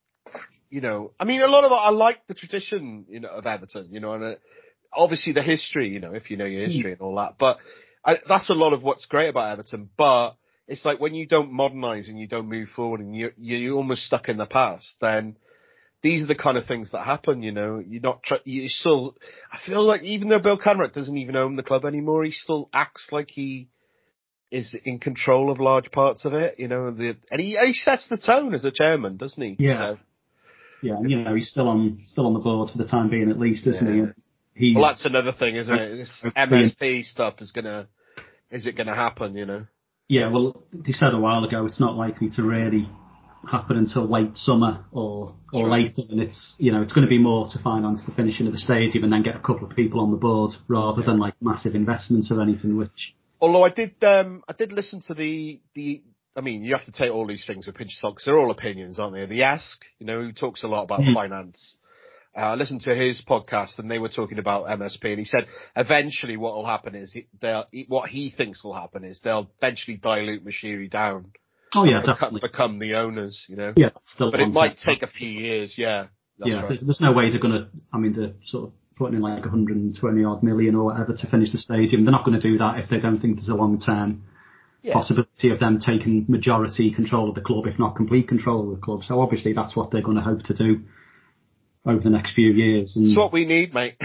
I mean, a lot of it. I like the tradition, of Everton, and obviously the history, if you know your history and all that. But that's a lot of what's great about Everton. But it's like when you don't modernise and you don't move forward and you're almost stuck in the past, then these are the kind of things that happen, you still, I feel like even though Bill Kenwright doesn't even own the club anymore, he still acts like he is in control of large parts of it, and he sets the tone as a chairman, doesn't he? Yeah. So, yeah, and he's still on the board for the time being at least, isn't he? Well, that's another thing, isn't it? This MSP stuff is it gonna happen, Yeah, well, they said a while ago it's not likely to really happen until late summer or later, and it's it's going to be more to finance the finishing of the stadium and then get a couple of people on the board rather than like massive investments or anything. Which, although I did listen to the I mean, you have to take all these things with a pinch of salt because they're all opinions, aren't they? The Ask, who talks a lot about finance. I listened to his podcast and they were talking about MSP, and he said eventually what will happen is what he thinks will happen is they'll eventually dilute Moshiri down. Oh yeah, definitely. Become the owners, Yeah, but it might take a few years. Yeah, that's right. There's no way they're going to. I mean, they're sort of putting in like 120 odd million or whatever to finish the stadium. They're not going to do that if they don't think there's a long term possibility of them taking majority control of the club, if not complete control of the club. So obviously that's what they're going to hope to do over the next few years. And it's what we need, mate.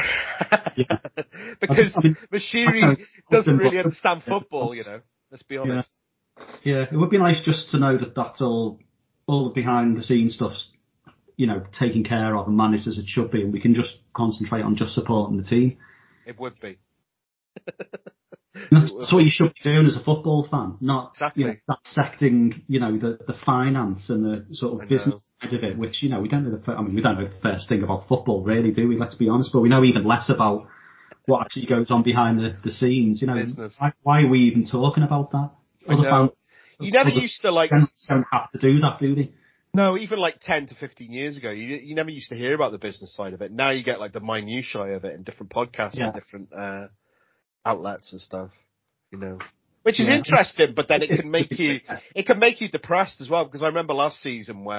Because Moshiri doesn't really understand football, Let's be honest. Yeah, it would be nice just to know that that's all the behind the scenes stuff's, taken care of and managed as it should be, and we can just concentrate on just supporting the team. It would be. That's what you should be doing as a football fan, not dissecting, the finance and the sort of business side of it, which, we don't know we don't know the first thing about football, really, do we? Let's be honest, but we know even less about what actually goes on behind the scenes. Why are we even talking about that? Other fans, you never used to don't have to do that, do they? No, even like 10 to 15 years ago, you never used to hear about the business side of it. Now you get like the minutiae of it in different podcasts and different outlets and stuff, which is interesting. But then it can make you depressed as well. Because I remember last season where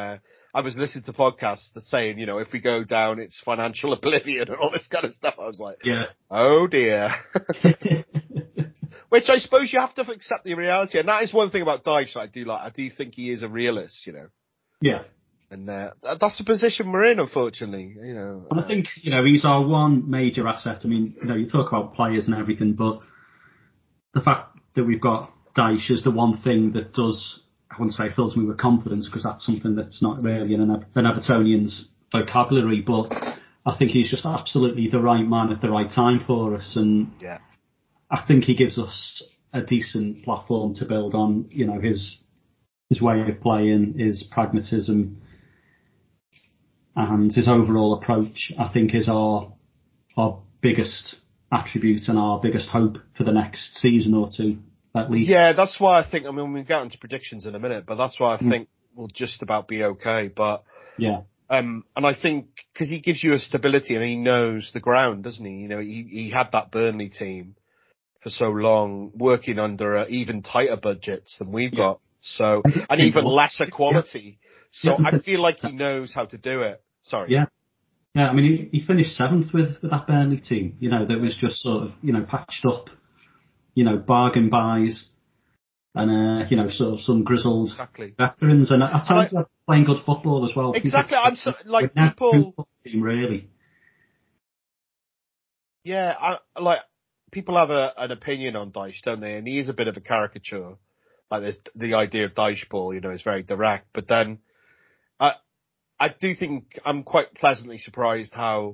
I was listening to podcasts that saying, you know, if we go down, it's financial oblivion and all this kind of stuff. I was like, Yeah. oh dear. Which I suppose you have to accept the reality. And that is one thing about Dyche that I do like. I do think he is a realist, you know. Yeah. And that's the position we're in, unfortunately, you know. And I think, you know, he's our one major asset. I mean, you know, you talk about players and everything, but the fact that we've got Dyche is the one thing that does, I wouldn't say fills me with confidence, because that's something that's not really in an Evertonian's vocabulary, but I think he's just absolutely the right man at the right time for us. And Yeah. I think he gives us a decent platform to build on, you know, his way of playing, his pragmatism, and his overall approach, I think, is our biggest attribute and our biggest hope for the next season or two, at least. Yeah, that's why I think, I mean, we'll get into predictions in a minute, but that's why I think we'll just about be okay. But, yeah. And I think, because he gives you a stability and he knows the ground, doesn't he? You know, he had that Burnley team for so long, working under even tighter budgets than we've got. So, and even lesser quality. So I feel like he knows how to do it. Sorry. Yeah. Yeah, I mean, he finished 7th with that Burnley team, you know, that was just sort of, you know, patched up, you know, bargain buys and, you know, sort of some grizzled veterans. And at times they're playing good football as well. Exactly. I'm so, like, people... Team, really. Yeah, like, people have an opinion on Dyche, don't they? And he is a bit of a caricature. Like, there's the idea of Dyche ball, you know, is very direct. But then, I do think I'm quite pleasantly surprised how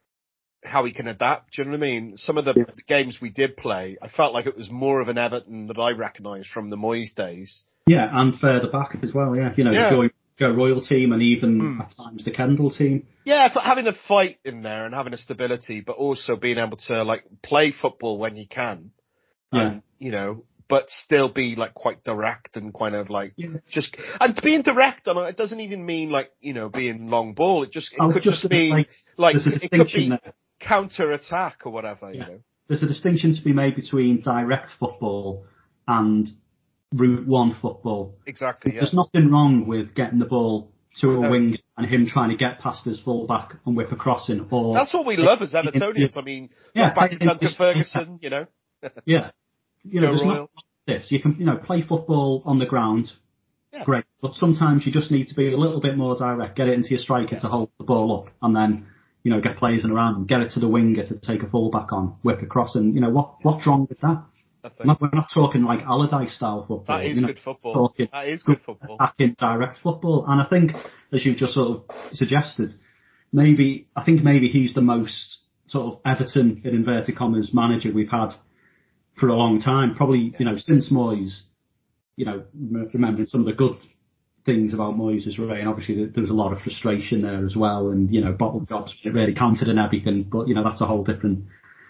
he can adapt. Do you know what I mean? Some of the games we did play, I felt like it was more of an Everton that I recognised from the Moyes days. Yeah, and further back as well. Yeah, you know, the Joe Royal team and even at times the Kendall team. Yeah, but having a fight in there and having a stability, but also being able to like play football when you can. And, you know, but still be like quite direct and kind of like just, and being direct on it doesn't even mean like, you know, being long ball. It could just be like it could be counter attack or whatever, you know. There's a distinction to be made between direct football and route one football. Exactly. Yeah. There's nothing wrong with getting the ball to a wing and him trying to get past his fullback and whip a crossing. Or that's what we love as Evertonians. I mean, look back to Duncan Ferguson, you know. Yeah. You know, there's not this. You can, you know, play football on the ground, great, but sometimes you just need to be a little bit more direct. Get it into your striker to hold the ball up, and then, you know, get players in around him. Get it to the winger to take a fullback on, whip across, and you know what's wrong with that? We're not talking like Allardyce style football. That is good football. That is good football. Attacking direct football, and I think, as you've just sort of suggested, maybe he's the most sort of Everton in inverted commas manager we've had for a long time, probably, you know, since Moyes. You know, remembering some of the good things about Moyes' reign, obviously there was a lot of frustration there as well, and, you know, bottle jobs really counted and everything, but, you know, that's a whole different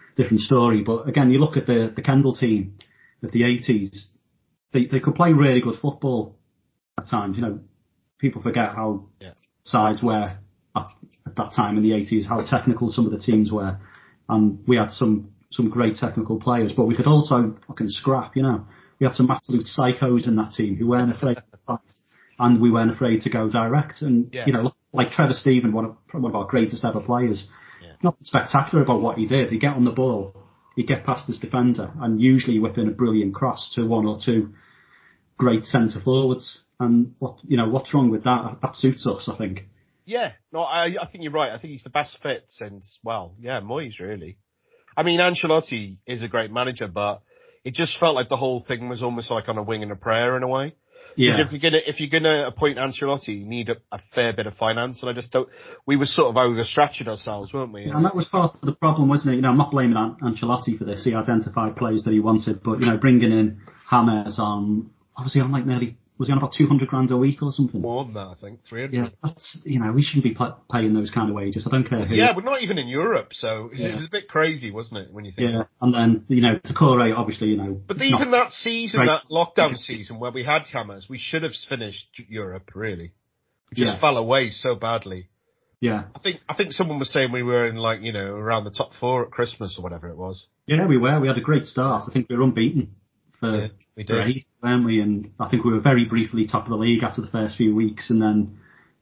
story. But again, you look at the Kendall team of the 80s, they could play really good football at times. You know, people forget how sides were at that time in the 80s, how technical some of the teams were, and we had some great technical players, but we could also fucking scrap, you know. We had some absolute psychos in that team who weren't afraid to fight, and we weren't afraid to go direct. And, you know, like Trevor Steven, one of our greatest ever players, nothing spectacular about what he did. He'd get on the ball, he'd get past his defender, and usually whip in a brilliant cross to one or two great centre forwards. And what's wrong with that? That suits us, I think. Yeah, no, I think you're right. I think he's the best fit since, Moyes, really. I mean, Ancelotti is a great manager, but it just felt like the whole thing was almost like on a wing and a prayer in a way. Yeah. If you're gonna appoint Ancelotti, you need a fair bit of finance, and I just don't. We were sort of overstretching ourselves, weren't we? And that was part of the problem, wasn't it? You know, I'm not blaming Ancelotti for this. He identified players that he wanted, but, you know, bringing in James on, obviously on like was he on about 200 grand a week or something? More than that, I think. 300. Yeah, that's, you know, we shouldn't be paying those kind of wages. I don't care who. Yeah, we're not even in Europe, so it was a bit crazy, wasn't it, when you think? Yeah, and then, you know, Toure, obviously, you know. But even that season, that lockdown season where we had James, we should have finished Europe, really. We just fell away so badly. Yeah. I think someone was saying we were in, like, you know, around the top 4 at Christmas or whatever it was. Yeah, we were. We had a great start. I think we were unbeaten we did. weren't we? And I think we were very briefly top of the league after the first few weeks, and then,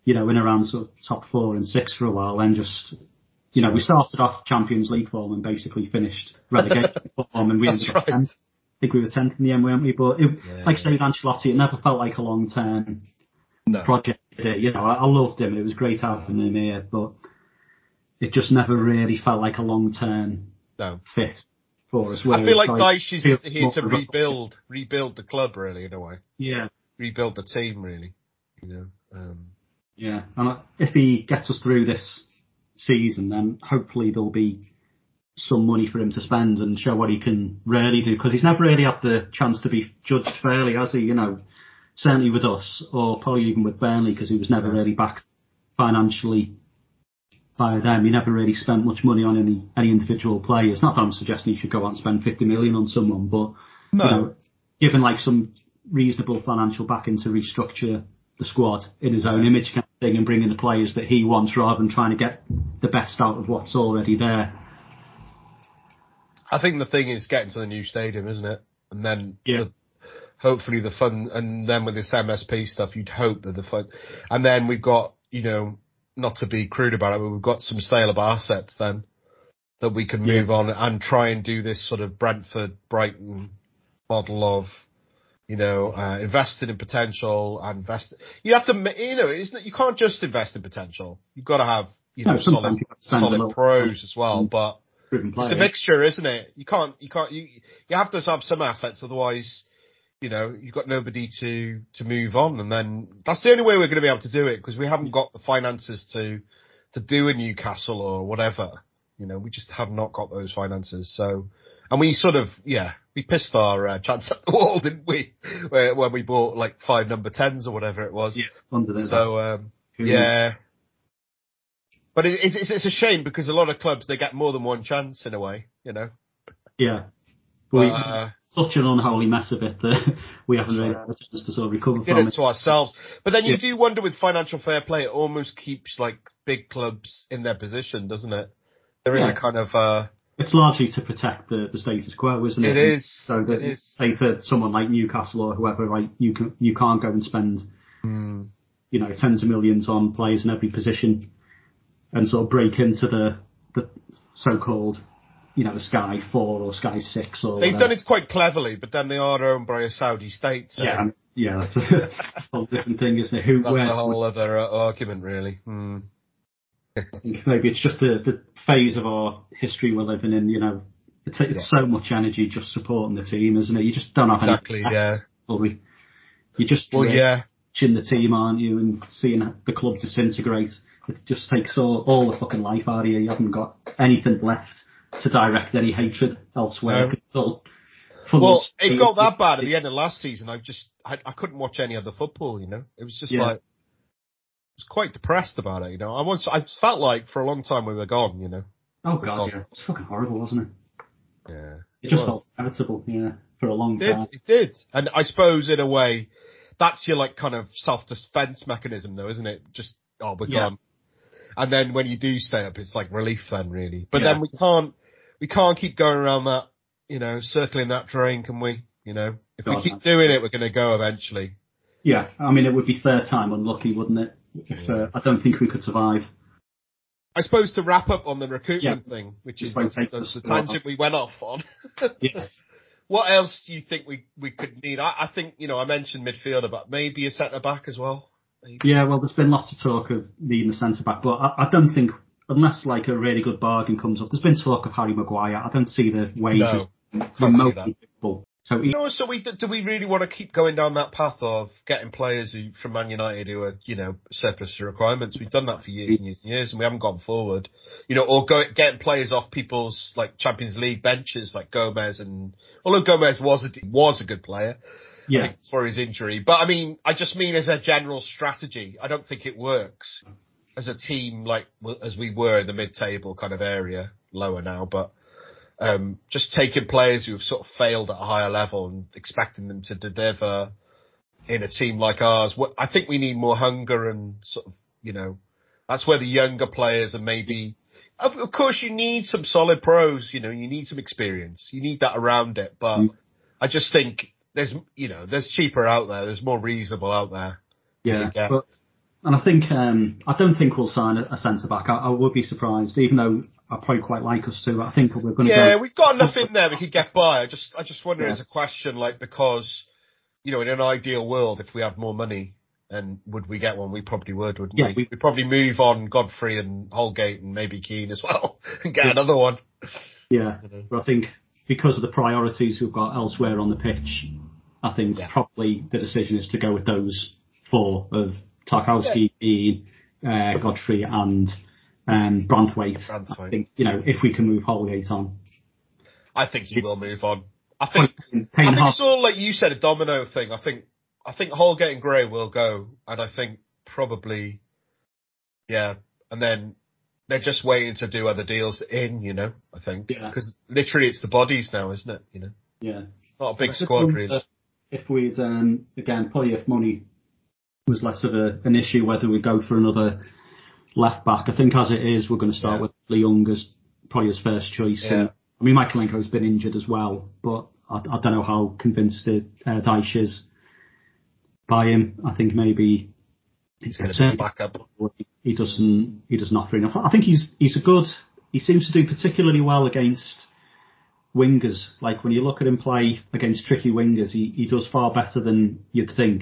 in around sort of top 4 and 6 for a while, then just, we started off Champions League form and basically finished relegation form, and we ended up 10th. I think we were 10th in the end, weren't we? But like I say, with Ancelotti, it never felt like a long-term project. I loved him. It was great having him here, but it just never really felt like a long-term fit for us. I feel like Dyche is here to rebuild the club, really, in a way. Yeah. Rebuild the team, really. Yeah, and if he gets us through this season, then hopefully there'll be some money for him to spend and show what he can really do, because he's never really had the chance to be judged fairly, has he? Certainly with us, or probably even with Burnley, because he was never really backed financially by them. He never really spent much money on any individual players. Not that I'm suggesting he should go out and spend 50 million on someone, but given like some reasonable financial backing to restructure the squad in his own image kind of thing, and bring in the players that he wants rather than trying to get the best out of what's already there. I think the thing is getting to the new stadium, isn't it? And then hopefully the fun, and then with this MSP stuff, you'd hope that the fun, and then we've got, not to be crude about it, but we've got some saleable assets then that we can move on and try and do this sort of Brentford, Brighton model of, invested in potential and you have to, you can't just invest in potential. You've got to have, solid pros as well, but it's a mixture, isn't it? You have to have some assets, otherwise, you've got nobody to move on, and then that's the only way we're going to be able to do it, because we haven't got the finances to do a Newcastle or whatever. We just have not got those finances. So, and we sort of, we pissed our chance at the wall, didn't we? When we bought like 5 number 10s or whatever it was. So, But it's a shame, because a lot of clubs, they get more than one chance in a way, Yeah. But, such an unholy mess of it that we haven't really had a chance to sort of recover from it. Did it to ourselves. But then you do wonder, with financial fair play, it almost keeps like big clubs in their position, doesn't it? There is a kind of... It's largely to protect the status quo, isn't it? It is. So that, say for someone like Newcastle or whoever, like you can't go and spend, tens of millions on players in every position and sort of break into the so-called, the Sky 4 or Sky 6 or They've whatever. done it quite cleverly, but then they are owned by a Saudi state. So that's a whole different thing, isn't it? That's a whole other argument, really. I think maybe it's just the phase of our history we're living in, it takes so much energy just supporting the team, isn't it? You just don't have any... You're just watching the team, aren't you, and seeing the club disintegrate. It just takes all the fucking life out of you. You haven't got anything left to direct any hatred elsewhere. No. Well, it got that bad at the end of last season. I couldn't watch any other football, It was just like... I was quite depressed about it, I felt like for a long time we were gone, Oh God, yeah. It was fucking horrible, wasn't it? Yeah. It just felt inevitable, for a long time. It did. And I suppose in a way, that's your like kind of self-defense mechanism though, isn't it? Just, we're gone. And then when you do stay up, it's like relief then really. But then we can't keep going around that, circling that drain, can we? If we keep doing it, we're going to go eventually. Yeah. I mean, it would be third time unlucky, wouldn't it? If I don't think we could survive. I suppose to wrap up on the recruitment thing, which is the tangent we went off on. What else do you think we could need? I think, I mentioned midfielder, but maybe a centre-back as well. Maybe. Yeah, well, there's been lots of talk of needing a centre-back, but I don't think, unless like a really good bargain comes up, there's been talk of Harry Maguire. I don't see the wages remotely visible. So do we really want to keep going down that path of getting players from Man United who are, surplus to requirements? We've done that for years and years and years, and we haven't gone forward. Or getting players off people's like Champions League benches, like Gomez, and although Gomez was a good player, I think for his injury. But I mean, I just mean as a general strategy, I don't think it works as a team like as we were in the mid-table kind of area, lower now, but. Just taking players who have sort of failed at a higher level and expecting them to deliver in a team like ours. I think we need more hunger and sort of, that's where the younger players and maybe, of course you need some solid pros, you need some experience. You need that around it. But I just think there's cheaper out there. There's more reasonable out there. Yeah. But And I think I don't think we'll sign a centre back. I would be surprised, even though I probably quite like us to. I think we're going to go. Yeah, we've got enough in there we could get by. I just wonder Yeah. as a question, like, because, in an ideal world, if we had more money, and would we get one? We probably would, wouldn't we? We'd probably move on Godfrey and Holgate and maybe Keane as well and get another one. Yeah, but I think because of the priorities we've got elsewhere on the pitch, I think probably the decision is to go with those four of Tarkowski, Keane, Godfrey and Branthwaite. I think, if we can move Holgate on. I think he will move on. I think it's all, like you said, a domino thing. I think Holgate and Gray will go, and I think probably, and then they're just waiting to do other deals I think. Because literally it's the bodies now, isn't it? Yeah. Not a big squad, really. If we'd, again, probably if money was less of an issue, whether we go for another left back. I think as it is, we're going to start with Lee Young as probably his first choice. Yeah. And, Michaelenko's been injured as well, but I don't know how convinced Dyche is by him. I think maybe he's going to be a backup. He doesn't offer enough. I think he seems to do particularly well against wingers. Like when you look at him play against tricky wingers, he does far better than you'd think.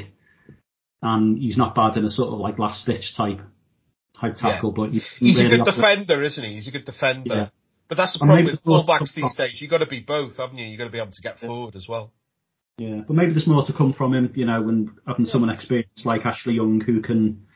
And he's not bad in a sort of like last stitch type tackle, but he's really a good defender, isn't he? He's a good defender. Yeah. But that's the problem with fullbacks these days. You've got to be both, haven't you? You've got to be able to get forward as well. Yeah, but maybe there's more to come from him, and having someone experienced like Ashley Young who can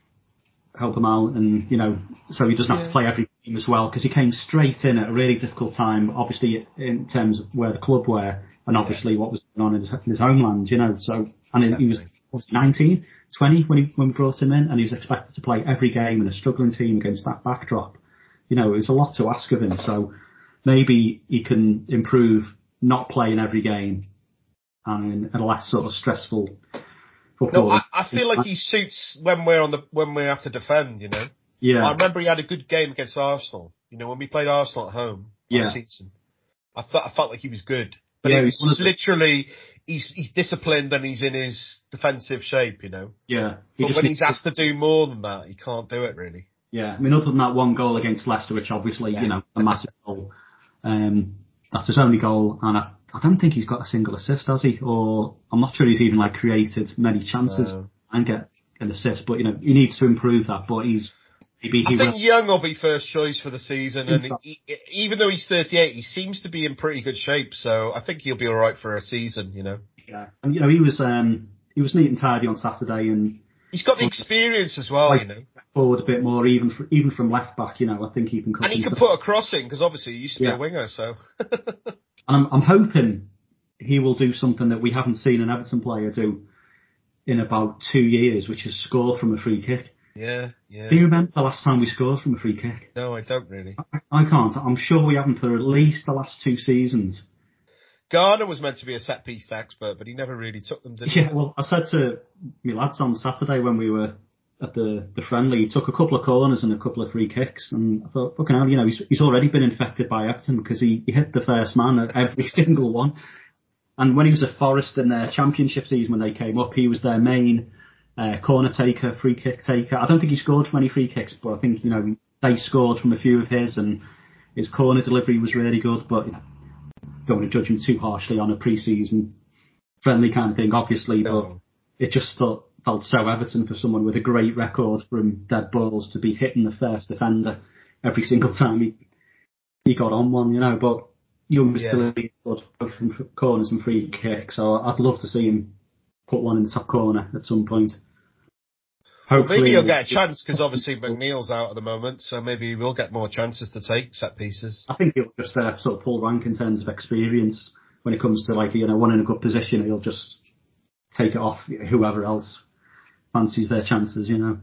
help him out, and so he doesn't have to play every game as well, because he came straight in at a really difficult time, obviously in terms of where the club were, and obviously what was going on in his homeland, So, and he was 19, 20 when we brought him in, and he was expected to play every game in a struggling team against that backdrop. It was a lot to ask of him, so maybe he can improve not playing every game and in a less sort of stressful football. No, I feel like he suits when we have to defend, Yeah. I remember he had a good game against Arsenal, when we played Arsenal at home last season. I felt like he was good. But it was just literally, he's disciplined and he's in his defensive shape, Yeah. But when he's asked to do more than that, he can't do it really. Yeah, other than that one goal against Leicester, which obviously, a massive goal, that's his only goal, and I don't think he's got a single assist, has he? Or I'm not sure he's even created many chances and get an assist, but he needs to improve that. But I think Young will be first choice for the season, and even though he's 38, he seems to be in pretty good shape, so I think he'll be all right for a season, Yeah, and he was neat and tidy on Saturday, and he's got the experience as well, Forward a bit more, even from left back, I think he can. And he can put a crossing because obviously he used to be a winger, so. And I'm hoping he will do something that we haven't seen an Everton player do in about 2 years, which is score from a free kick. Yeah. Do you remember the last time we scored from a free kick? No, I don't really. I can't. I'm sure we haven't for at least the last 2 seasons. Garner was meant to be a set-piece expert, but he never really took them, did he? Yeah, well, I said to my lads on Saturday when we were at the friendly, he took a couple of corners and a couple of free kicks, and I thought, fucking hell, he's already been infected by Everton because he hit the first man at every single one. And when he was at Forest in their championship season when they came up, he was their main corner taker, free kick taker. I don't think he scored from any free kicks, but I think, they scored from a few of his, and his corner delivery was really good, but don't want to judge him too harshly on a pre-season friendly kind of thing, obviously, but it just felt so Everton for someone with a great record from dead balls to be hitting the first defender every single time he got on one, but Young was still good, both from corners and free kicks, so I'd love to see him put one in the top corner at some point. Hopefully, maybe he'll get a chance because obviously McNeil's out at the moment, so maybe he will get more chances to take set pieces. I think he'll just sort of pull rank in terms of experience when it comes to one in a good position. He'll just take it off whoever else fancies their chances, Going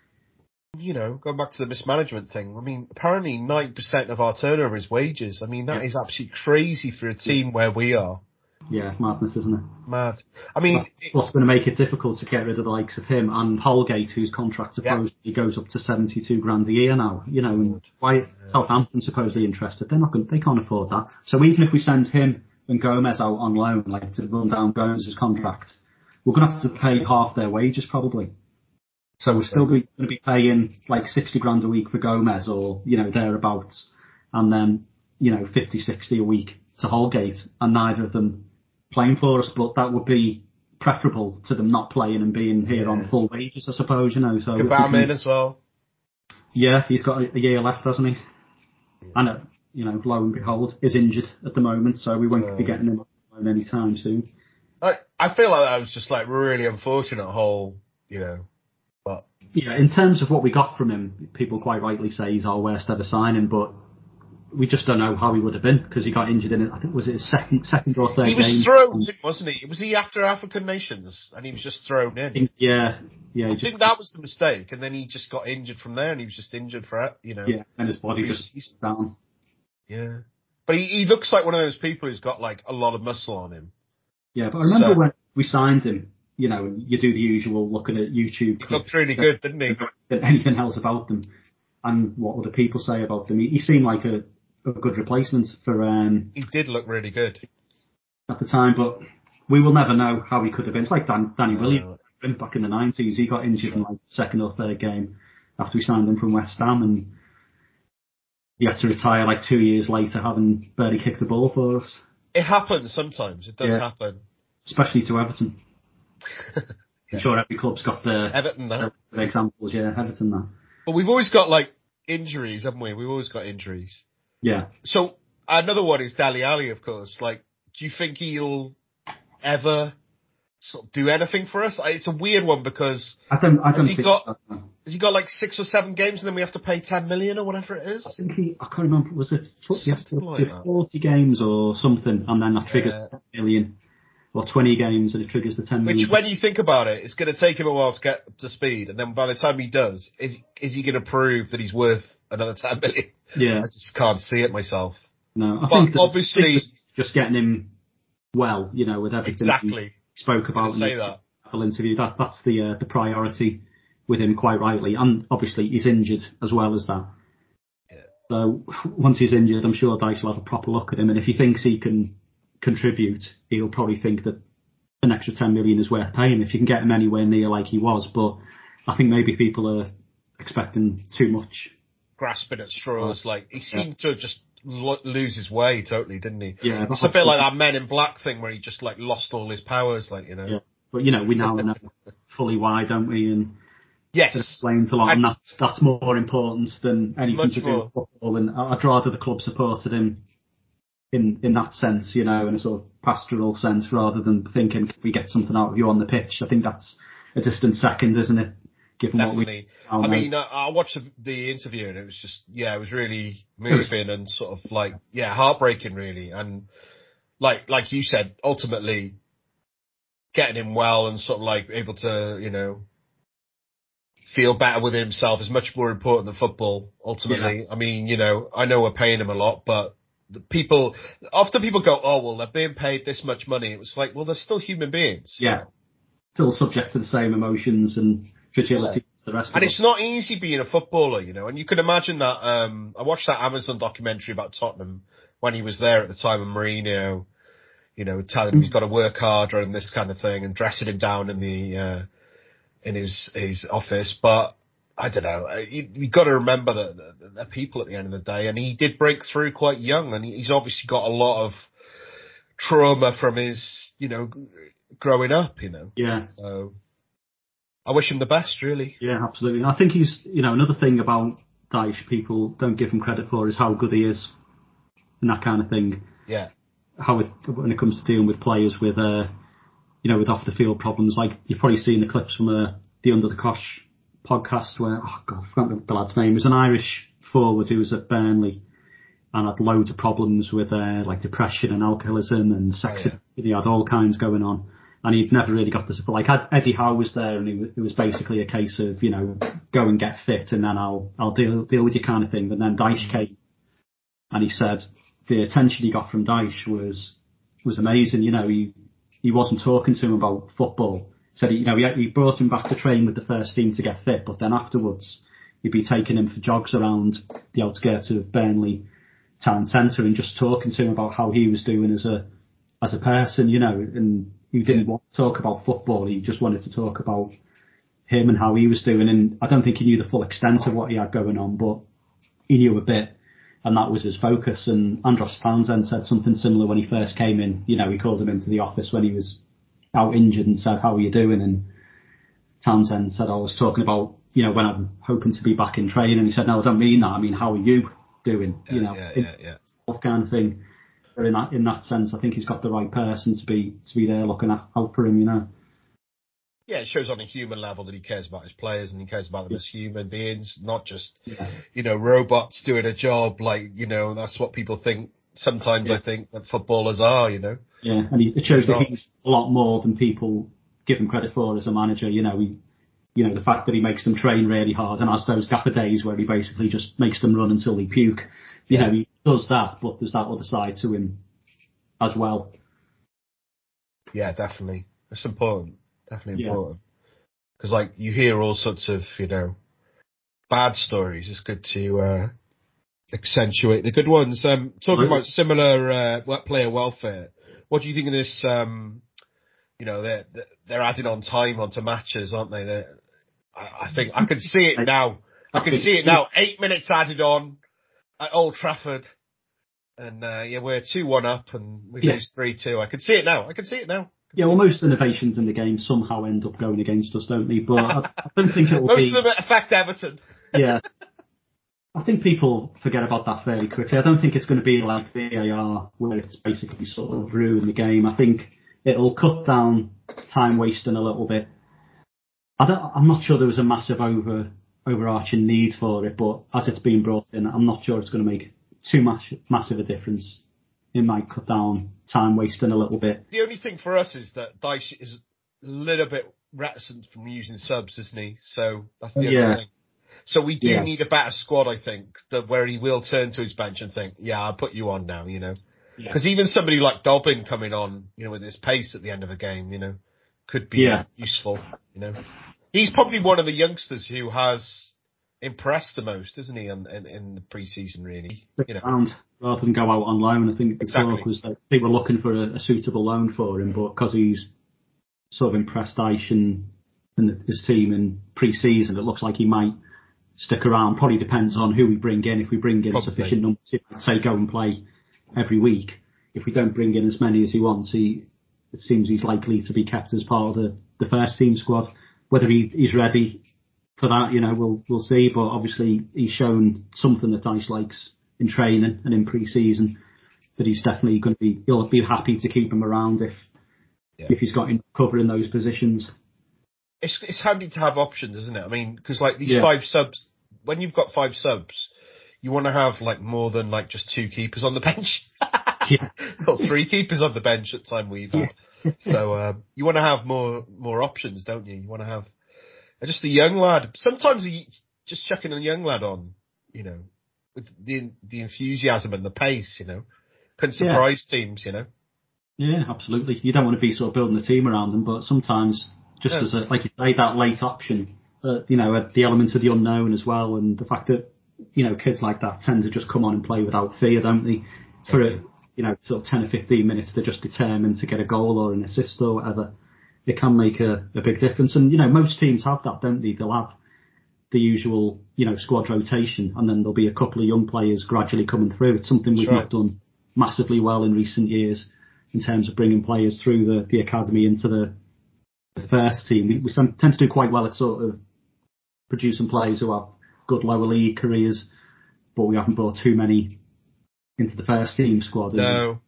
back to the mismanagement thing, apparently 9% of our turnover is wages. That is absolutely crazy for a team where we are. Yeah, it's madness, isn't it? Mad. What's going to make it difficult to get rid of the likes of him and Holgate, whose contract supposedly goes up to 72 grand a year now, and why Southampton supposedly interested? They can't afford that. So even if we send him and Gomez out on loan, to run down Gomez's contract, we're going to have to pay half their wages probably. So we're still going to be paying like 60 grand a week for Gomez or, thereabouts. And then, 50, 60 a week to Holgate, and neither of them playing for us. But that would be preferable to them not playing and being here on full wages, I suppose, So Gbamin as well. Yeah, he's got a year left, hasn't he? And, lo and behold, is injured at the moment, so we won't be getting him on anytime soon. I feel like that was just like really unfortunate whole, but. Yeah, in terms of what we got from him, people quite rightly say he's our worst ever signing, but we just don't know how he would have been because he got injured in it. I think was it his second or third game. He was thrown in, wasn't he? Was he after African Nations and he was just thrown in? Yeah. I think that was the mistake, and then he just got injured from there, and he was just injured for it, Yeah, and his body just down. Yeah, but he looks like one of those people who's got like a lot of muscle on him. Yeah, but I remember when we signed him, you do the usual looking at YouTube. He looked really good, didn't he? Anything else about them, and what other people say about them. He seemed like a good replacement for. He did look really good at the time, but we will never know how he could have been. It's like Danny Williams back in the 90s. He got injured in like second or third game after we signed him from West Ham, and he had to retire like 2 years later, having barely kicked the ball for us. It happens sometimes. It does happen, especially to Everton. I'm sure every club's got their examples. Yeah, Everton that. But we've always got like injuries, haven't we? We've always got injuries. Yeah. So another one is Dele Alli, of course. Like, do you think he'll ever sort of do anything for us? It's a weird one because I don't has think he got like 6 or 7 games and then we have to pay 10 million or whatever it is? I can't remember. Was it 40 games or something, and then that triggers 10 million, or 20 games and it triggers the 10 million. Which, when you think about it, it's going to take him a while to get up to speed, and then by the time he does, is he going to prove that he's worth another 10 million? Yeah, I just can't see it myself. No, I think obviously just getting him well, with everything he spoke about in the full interview. That's the priority with him, quite rightly, and obviously he's injured as well as that. Yeah. So once he's injured, I'm sure Dyche will have a proper look at him, and if he thinks he can contribute, he'll probably think that an extra 10 million is worth paying if you can get him anywhere near like he was. But I think maybe people are expecting too much. Grasping at straws, like he seemed to just lose his way totally, didn't he? Yeah, it's a bit like that Men in Black thing where he just like lost all his powers, like Yeah, but we now know fully why, don't we? And yes, it explains a lot, and that's more important than anything to do with football. And I'd rather the club supported him in that sense, in a sort of pastoral sense, rather than thinking, can we get something out of you on the pitch? I think that's a distant second, isn't it? Given Definitely. I watched the interview and it was just, it was really moving and sort of like, heartbreaking really. And like you said, ultimately getting him well and sort of like able to, feel better with himself is much more important than football, ultimately. Yeah. I mean, I know we're paying him a lot, but often people go, oh, well, they're being paid this much money. It was like, well, they're still human beings. Yeah. Still subject to the same emotions and fragility. The rest and it's not easy being a footballer, and you can imagine that. I watched that Amazon documentary about Tottenham when he was there at the time of Mourinho, telling him he's got to work harder and this kind of thing, and dressing him down in the in his office. But I don't know. You got to remember that they're people at the end of the day, and he did break through quite young, and he's obviously got a lot of trauma from his, growing up, Yeah. So I wish him the best, really. Yeah, absolutely. I think he's, another thing about Dyche people don't give him credit for is how good he is and that kind of thing. Yeah. When it comes to dealing with players with, with off the field problems, like you've probably seen the clips from the Under the Cosh podcast where, I forgot the lad's name. He was an Irish forward who was at Burnley and had loads of problems with like depression and alcoholism and sexism. He had all kinds going on. And he'd never really got the support. Like Eddie Howe was there, and it was basically a case of, go and get fit, and then I'll deal with you kind of thing. But then Dyche came, and he said the attention he got from Dyche was amazing. He wasn't talking to him about football. He said he brought him back to train with the first team to get fit, but then afterwards he'd be taking him for jogs around the outskirts of Burnley town centre and just talking to him about how he was doing as a person, and he didn't want to talk about football. He just wanted to talk about him and how he was doing. And I don't think he knew the full extent of what he had going on, but he knew a bit. And that was his focus. And Andros Townsend said something similar when he first came in. You know, he called him into the office when he was out injured and said, how are you doing? And Townsend said, I was talking about, you know, when I'm hoping to be back in training. And he said, no, I don't mean that. I mean, how are you doing? You know, that kind of thing. But in that sense, I think he's got the right person to be there looking out for him, you know. Yeah, it shows on a human level that he cares about his players and he cares about them as human beings, not just, you know, robots doing a job. Like, you know, that's what people think. Sometimes I think that footballers are, you know. Yeah, and it shows that he's a lot more than people give him credit for as a manager. You know, the fact that he makes them train really hard and has those gaffer days where he basically just makes them run until they puke. You know, he does that, but there's that other side to him as well. Yeah, definitely. It's important. Definitely important. Because, like, you hear all sorts of, you know, bad stories. It's good to accentuate the good ones. Talking about similar player welfare, what do you think of this? You know, they're adding on time onto matches, aren't they? I think I can see it now. I can see it now. 8 minutes added on at Old Trafford. And, we're 2-1 up and we lose 3-2. I can see it now. Yeah, well, most innovations in the game somehow end up going against us, don't they? But I don't think it will most of them affect Everton. Yeah. I think people forget about that fairly quickly. I don't think it's going to be like VAR, where it's basically sort of ruined the game. I think it'll cut down time wasting a little bit. I'm not sure there was a massive overarching need for it, but as it's been brought in, I'm not sure it's going to make too massive a difference. It might cut down time wasting a little bit. The only thing for us is that Dyche is a little bit reticent from using subs, isn't he? So that's the other thing. So we do need a better squad, I think, where he will turn to his bench and think, I'll put you on now, you know. Because even somebody like Dobbin coming on, you know, with his pace at the end of a game, you know, could be useful, you know. He's probably one of the youngsters who has impressed the most, isn't he, in the pre-season, really? You know. Rather than go out on loan, I think the talk was that they were looking for a suitable loan for him, but because he's sort of impressed Dyche and his team in pre-season, it looks like he might stick around. Probably depends on who we bring in. If we bring in sufficient numbers, say go and play every week. If we don't bring in as many as he wants, it seems he's likely to be kept as part of the first team squad. Whether he's ready for that, you know, we'll see. But obviously he's shown something that Dyche likes in training and in pre-season, that he's definitely going to be. He'll be happy to keep him around if he's got him covering those positions. It's handy to have options, isn't it? I mean, because like these 5 subs, when you've got 5 subs, you want to have like more than like just 2 keepers on the bench. Or 3 keepers on the bench at the time we've had. So you want to have more options, don't you? You want to have just a young lad. Sometimes just chucking a young lad on, you know, with the enthusiasm and the pace, you know, can surprise teams, you know. Yeah, absolutely. You don't want to be sort of building a team around them, but sometimes just as like you say, that late option, you know, the elements of the unknown as well, and the fact that, you know, kids like that tend to just come on and play without fear, don't they? For you know, sort of 10 or 15 minutes, they're just determined to get a goal or an assist or whatever. It can make a big difference. And, you know, most teams have that, don't they? They'll have the usual, you know, squad rotation, and then there'll be a couple of young players gradually coming through. It's something we've not done massively well in recent years in terms of bringing players through the academy into the first team. We tend to do quite well at sort of producing players who have good lower league careers, but we haven't brought too many into the first team squad. No.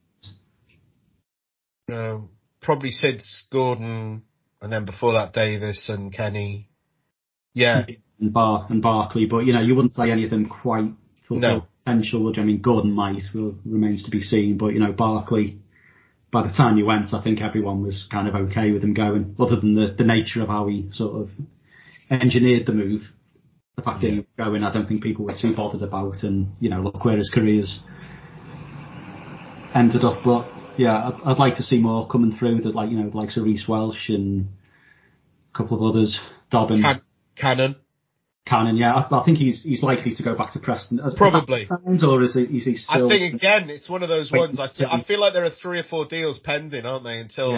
Probably Sid's, Gordon, and then before that Davis and Kenny. Yeah. And Barkley, but you know, you wouldn't say any of them quite fulfill potential. I mean, Gordon might, remains to be seen, but you know, Barkley, by the time he went, I think everyone was kind of okay with him going, other than the nature of how he sort of engineered the move. The fact that he was going, I don't think people were too bothered about, and you know, look where his career's ended up. But yeah, I'd like to see more coming through that, like, you know, like Reece Welsh and a couple of others, Dobbin. Cannon, yeah. I think he's likely to go back to Preston. Probably. Or is he still? I think, again, it's one of those ones. I feel like there are 3 or 4 deals pending, aren't they, until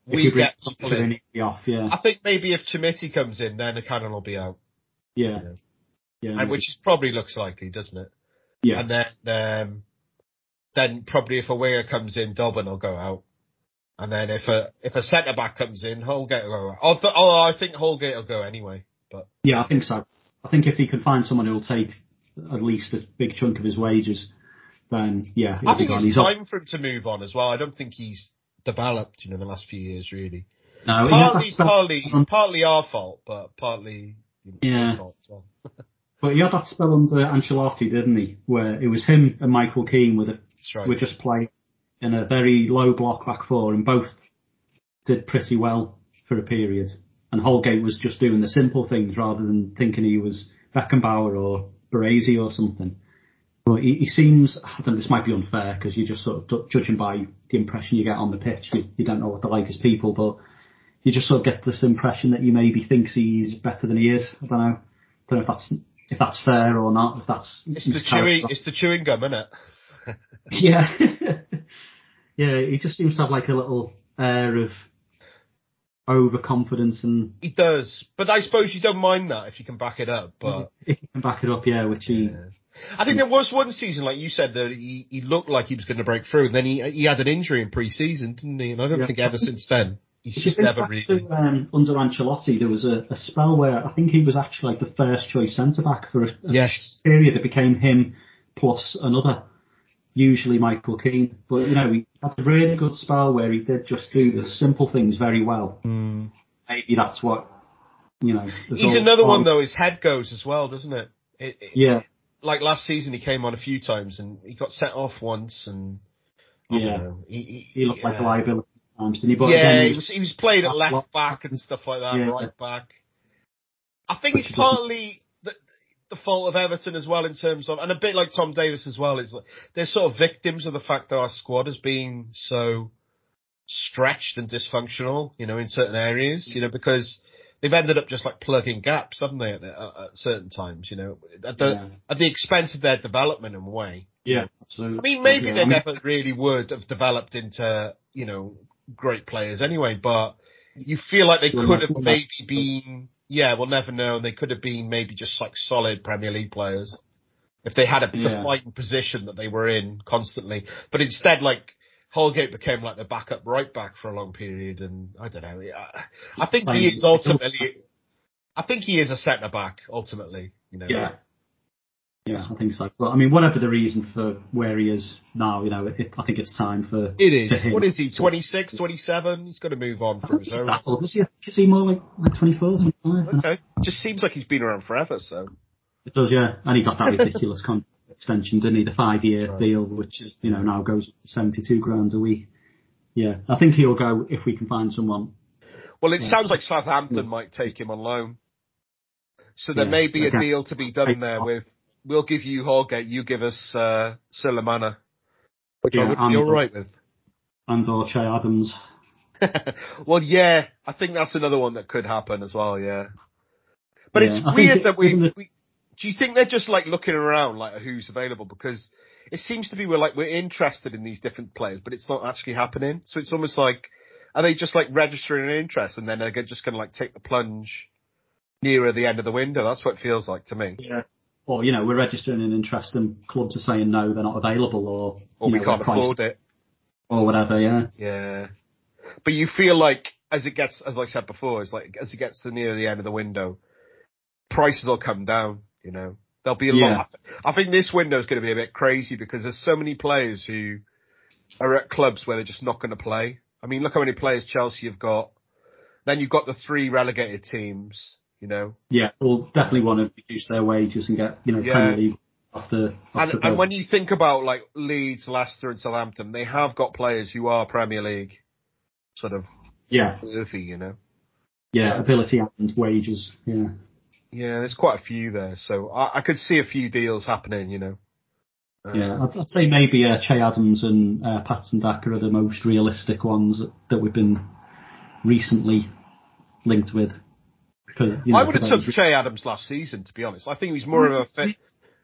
we get people people in. in, he'd be off. Yeah, I think maybe if Chimiti comes in, then the Cannon will be out. yeah, You know? yeah, And which is probably looks likely, doesn't it? yeah. And then probably if a winger comes in, Dobbin will go out. And then if a centre back comes in, Holgate will go out. I think Holgate will go anyway. But Yeah, I think so. I think if he can find someone who will take at least a big chunk of his wages, then yeah, I think gone. it's time for him to move on as well. I don't think he's developed, the last few years really. No, Partly our fault, but partly his fault as well. But he had that spell under Ancelotti, didn't he? Where it was him and Michael Keane were just playing in a very low block back four, and both did pretty well for a period. And Holgate was just doing the simple things rather than thinking he was Beckenbauer or Baresi or something. But he seems, I don't know, this might be unfair because you're just sort of judging by the impression you get on the pitch. You don't know what they're like as people, but you just sort of get this impression that he maybe thinks he's better than he is. I don't know if that's fair or not. If that's it's the chewing gum, isn't it? Yeah. Yeah, he just seems to have like a little air of overconfidence, and he does. But I suppose you don't mind that if you can back it up. But if you can back it up, yeah, which he. I think there was one season, like you said, that he looked like he was going to break through, and then he had an injury in pre-season, didn't he? And I don't think ever since then he's just never really. Under Ancelotti, there was a spell where I think he was actually like the first choice centre back for a period. It became him plus another. Usually Michael Keane, but he had a really good spell where he did just do the simple things very well. Maybe that's what He's another one though. His head goes as well, doesn't it? Yeah. Like last season, he came on a few times and he got set off once, and he looked like a liability at times, didn't he? But he was played at left back and stuff like that, right back. I think it's partly the fault of Everton as well in terms of, and a bit like Tom Davis as well, it's like they're sort of victims of the fact that our squad has been so stretched and dysfunctional, in certain areas, because they've ended up just like plugging gaps, haven't they, at certain times, at the expense of their development in a way. Yeah, absolutely. I mean, maybe they never really would have developed into, great players anyway, but you feel like they could have maybe been. Yeah, we'll never know. And they could have been maybe just like solid Premier League players if they had a defined position that they were in constantly. But instead, like Holgate became like the backup right back for a long period, and I don't know. I think he is ultimately. I think he is a centre back ultimately. Yeah. Yeah, I think so. But I mean, whatever the reason for where he is now, I think it's time for. It is. For him. What is he? 26, 27? He's got to move on from his own. That old, does he? Is he more like 24, 25? Okay. Just seems like he's been around forever. So. It does, yeah. And he got that ridiculous extension, didn't he? The 5-year deal, which is now goes $72,000 a week. Yeah, I think he'll go if we can find someone. Well, it sounds like Southampton might take him on loan. So there may be a deal to be done there with. We'll give you Holgate, you give us Sulemana, which I would be all right with. And or Che Adams. Well, yeah, I think that's another one that could happen as well, yeah. But it's weird that we do you think they're just like looking around like who's available? Because it seems to be we're interested in these different players, but it's not actually happening. So it's almost like, are they just like registering an interest and then they're just going to like take the plunge nearer the end of the window? That's what it feels like to me. Yeah. Or, we're registering an interest and clubs are saying no, they're not available, or we can't afford it. Or whatever, yeah. Yeah. But you feel like, as I said before, it's like, as it gets to near the end of the window, prices will come down, There'll be a lot. I think this window is going to be a bit crazy because there's so many players who are at clubs where they're just not going to play. I mean, look how many players Chelsea have got. Then you've got the 3 relegated teams. Yeah, we'll definitely want to reduce their wages and get, Premier League off the and when you think about like Leeds, Leicester and Southampton, they have got players who are Premier League sort of worthy, Yeah, ability and wages, yeah. Yeah, there's quite a few there, so I could see a few deals happening, Yeah, I'd say maybe Che Adams and Patson Daka are the most realistic ones that we've been recently linked with. Because, I would have took Che Adams last season, to be honest. I think he was more of a fit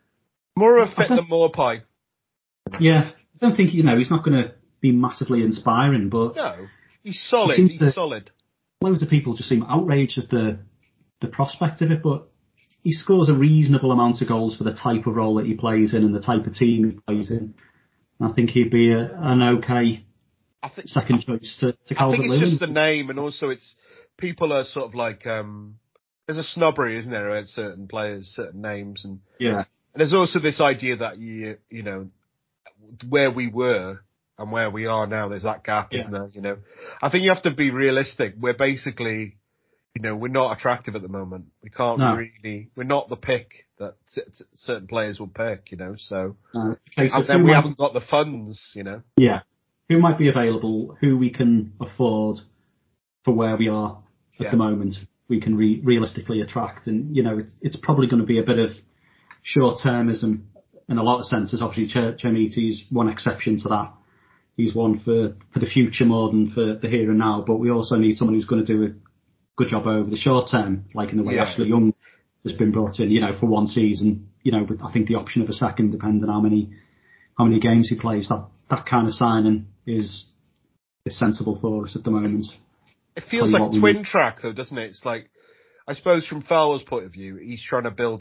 than Maupay. Yeah, I don't think he's not going to be massively inspiring, but no, He's solid. He's solid. Loads of people just seem outraged at the prospect of it, but he scores a reasonable amount of goals for the type of role that he plays in and the type of team he plays in. I think he'd be an okay second choice to Calvert-Lewin. I think it's just the name, and also people are sort of like, there's a snobbery, isn't there, at certain players, certain names, and there's also this idea that you know, where we were and where we are now, there's that gap, isn't there? You know, I think you have to be realistic. We're basically, you know, we're not attractive at the moment. We can't really, we're not the pick that certain players will pick, you know, so, and then we haven't got the funds, you know. Yeah. Who might be available, who we can afford for where we are at the moment, we can realistically attract. And, you know, it's probably going to be a bit of short-termism in a lot of senses. Obviously, Cherny's one exception to that. He's one for the future more than for the here and now, but we also need someone who's going to do a good job over the short term, like in the way Ashley Young has been brought in, you know, for one season, you know, with I think the option of a second, depending on how many games he plays. That kind of signing is sensible for us at the moment. It feels like a twin track, though, doesn't it? It's like, I suppose from Fowler's point of view, he's trying to build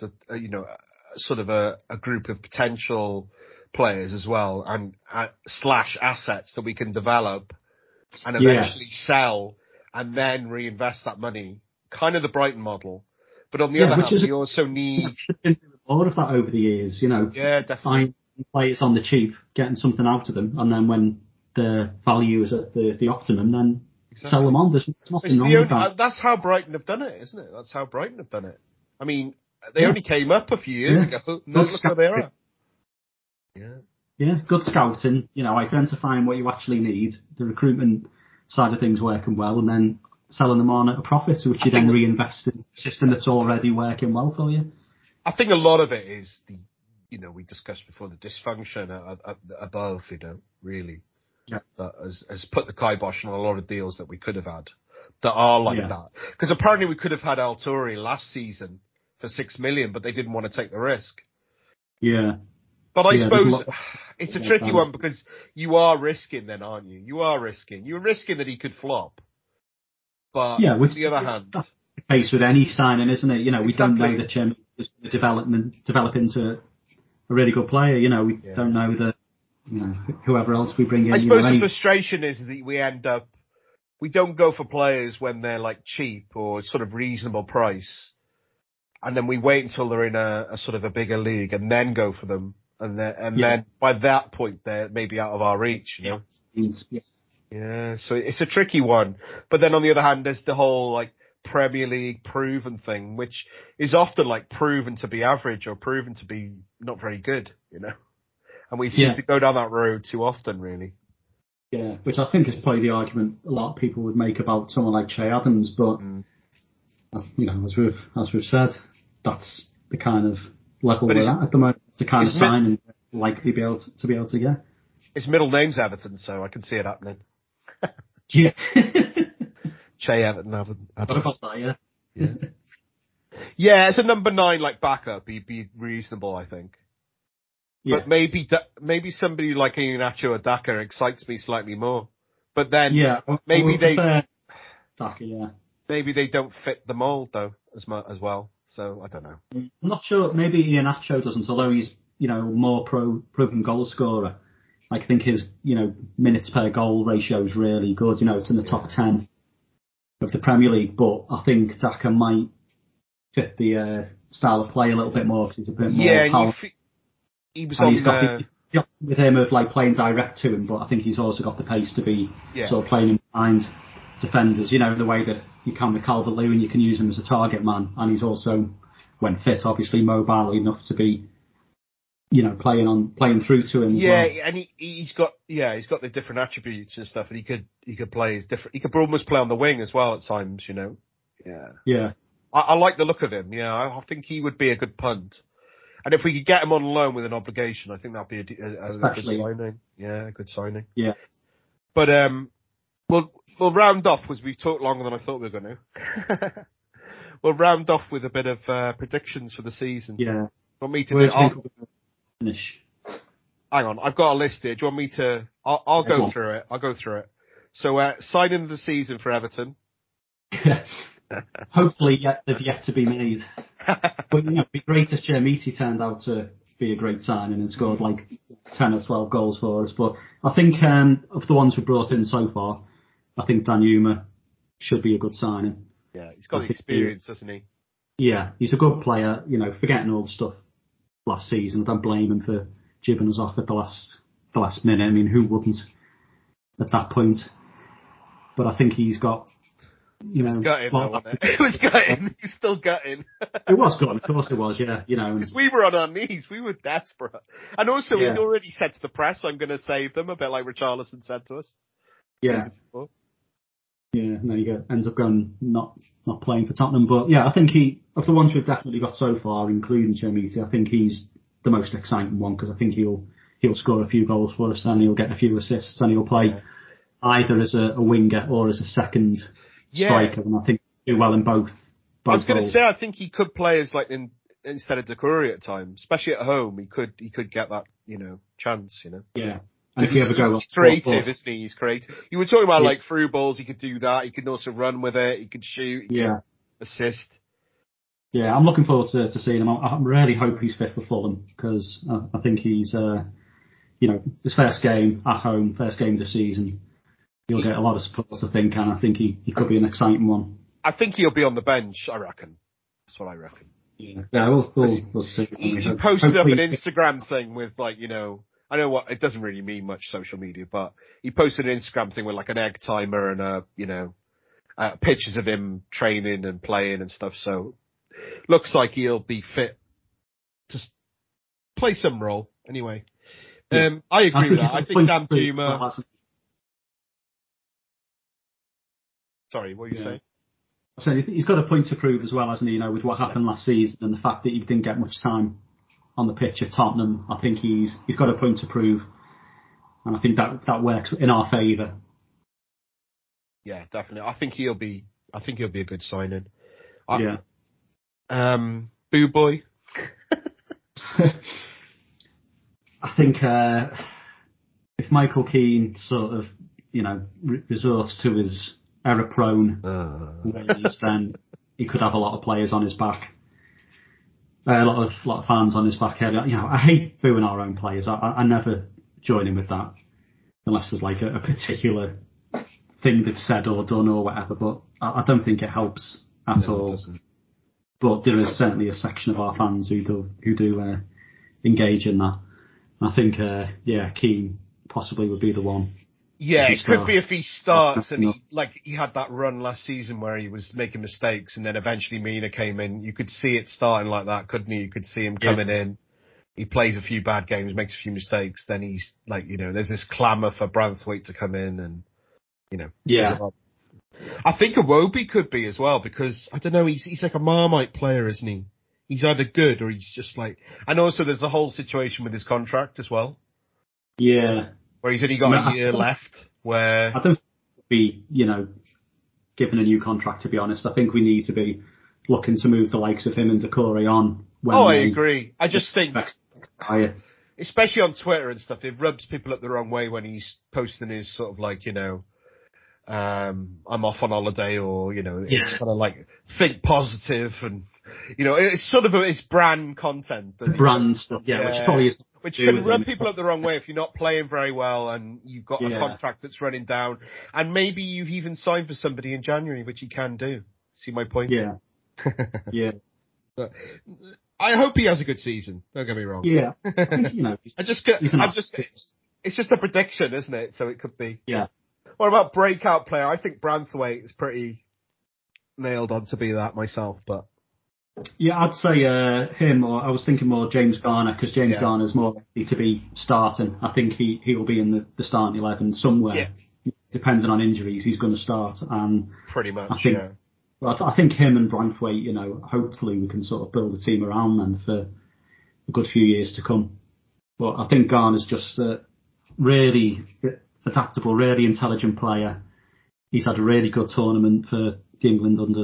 a group of potential players as well, and slash assets that we can develop and eventually sell and then reinvest that money. Kind of the Brighton model. But on the other hand, we also need more of that over the years, you know. Yeah, definitely. Finding players on the cheap, getting something out of them, and then when the value is at the optimum, then sell them on. There's nothing wrong with that. That's how Brighton have done it, isn't it? That's how Brighton have done it. I mean, they only came up a few years ago. No, look where they are. Yeah, good scouting, you know, identifying what you actually need, the recruitment side of things working well, and then selling them on at a profit, which you then reinvest in a system that's already working well for you. I think a lot of it is we discussed before, the dysfunction above, you know, really. Yeah. That has put the kibosh on a lot of deals that we could have had that are like that. Because apparently we could have had Alturi last season for 6 million, but they didn't want to take the risk. Yeah. But I suppose it's a tricky one because you are risking then, aren't you? You're risking that he could flop. But on the other hand, that's the case with any signing, isn't it? You know, we don't know that Chen is going to develop into a really good player. You know, we don't know that, you know, whoever else we bring in. I suppose the frustration is that we don't go for players when they're like cheap or sort of reasonable price. And then we wait until they're in a sort of a bigger league and then go for them. And then by that point, they're maybe out of our reach, you know? Yeah, so it's a tricky one. But then on the other hand, there's the whole like Premier League proven thing, which is often like proven to be average or proven to be not very good, you know? And we seem to go down that road too often, really. Yeah, which I think is probably the argument a lot of people would make about someone like Che Adams, but you know, as we've said, that's the kind of level we're at the moment. The kind of signing likely be able to get. His middle name's Everton, so I can see it happening. Yeah. Che Everton. What about that? Yeah, as a number 9 like backup, he'd be reasonable, I think. Yeah. But maybe somebody like Iheanacho or Daka excites me slightly more. But then maybe they don't fit the mould though as well. So I don't know. I'm not sure. Maybe Iheanacho doesn't, although he's, you know, more proven goal scorer. I think his, you know, minutes per goal ratio is really good. You know, it's in the top 10 of the Premier League. But I think Daka might fit the style of play a little bit more because he's a bit more powerful. He was and he's got the with him of like playing direct to him, but I think he's also got the pace to be sort of playing behind defenders, you know, the way that you can with Calvert-Lewin, you can use him as a target man, and he's also, when fit, obviously mobile enough to be, you know, playing through to him. Yeah, and he's got the different attributes and stuff, and he could play his different. He could almost play on the wing as well at times, you know. Yeah. I like the look of him. Yeah, I think he would be a good punt. And if we could get him on loan with an obligation, I think that'd be a good signing. Yeah, a good signing. Yeah. But we'll round off, because we've talked longer than I thought we were going to. We'll round off with a bit of predictions for the season. Yeah. Want me to finish? Hang on, I've got a list here. Do you want me to? I'll go through it. So, signing of the season for Everton. Hopefully they've yet to be made. But it'd be great if Chermiti turned out to be a great signing and scored like 10 or 12 goals for us. But I think of the ones we brought in so far, I think Danjuma should be a good signing. Yeah, he's got the experience, hasn't he? Yeah, he's a good player. Forgetting all the stuff last season, I don't blame him for jibbing us off at the last minute. I mean, who wouldn't at that point? But I think he's got. It was gutting, though, wasn't it? It was gutting. He's still gutting. It was gutting, of course it was, yeah. Because we were on our knees. We were desperate. And also, he'd already said to the press, I'm going to save them, a bit like Richarlison said to us. Yeah. Yeah, and then he ends up going not playing for Tottenham. But yeah, I think of the ones we've definitely got so far, including Chermiti, I think he's the most exciting one because I think he'll score a few goals for us and he'll get a few assists and he'll play either as a winger or as a second striker, and I think he'll do well in both. I was going to say, I think he could play as instead of Doucouré at times, especially at home. He could get that chance. Yeah. And he's creative, isn't he? He's creative. You were talking about through balls. He could do that. He could also run with it. He could shoot. He could assist. Yeah, I'm looking forward to seeing him. I really hope he's fit for Fulham because I think he's his first game at home, first game of the season. He'll get a lot of support, I think, and I think he could be an exciting one. I think he'll be on the bench, I reckon. That's what I reckon. Yeah, we'll see. He posted up an Instagram thing with I know what, it doesn't really mean much social media, but he posted an Instagram thing with like an egg timer and pictures of him training and playing and stuff. So looks like he'll be fit to play some role anyway. I agree with that. I think Danjuma. Sorry, what were you saying? So he's got a point to prove as well, hasn't he? With what happened last season and the fact that he didn't get much time on the pitch at Tottenham. I think he's got a point to prove, and I think that works in our favour. Yeah, definitely. I think he'll be a good signing. Boo Boy. I think if Michael Keane sort of resorts to his error-prone ways, then he could have a lot of players on his back. A lot of fans on his back head. I hate booing our own players. I never join in with that unless there's like a particular thing they've said or done or whatever. But I don't think it helps at all. But there is certainly a section of our fans who do engage in that. And I think Keane possibly would be the one. Yeah, it could be if he starts and he had that run last season where he was making mistakes and then eventually Mina came in. You could see it starting like that, couldn't you? You could see him coming in. He plays a few bad games, makes a few mistakes. Then he's there's this clamour for Branthwaite to come in and, Yeah. I think Iwobi could be as well because, I don't know, he's like a Marmite player, isn't he? He's either good or he's just and also there's the whole situation with his contract as well. Yeah. Where he's only got a year left. Where I don't think be given a new contract. To be honest, I think we need to be looking to move the likes of him and Doucouré on. I agree. I just think, especially on Twitter and stuff, it rubs people up the wrong way when he's posting his sort of I'm off on holiday or it's kind of think positive and it's sort of it's brand content. Brand stuff, which probably is. Which can rub people up the wrong way if you're not playing very well and you've got a contract that's running down. And maybe you've even signed for somebody in January, which you can do. See my point? Yeah. Yeah. But I hope he has a good season. Don't get me wrong. Yeah. I think, it's just a prediction, isn't it? So it could be. Yeah. What about breakout player? I think Branthwaite is pretty nailed on to be that myself, but. Yeah, I'd say him, or I was thinking more James Garner, because James Garner's more likely to be starting. I think he will be in the starting 11 somewhere. Yeah. Depending on injuries, he's going to start. Pretty much, I think him and Branthwaite, hopefully we can sort of build a team around them for a good few years to come. But I think Garner's just a really adaptable, really intelligent player. He's had a really good tournament for the England under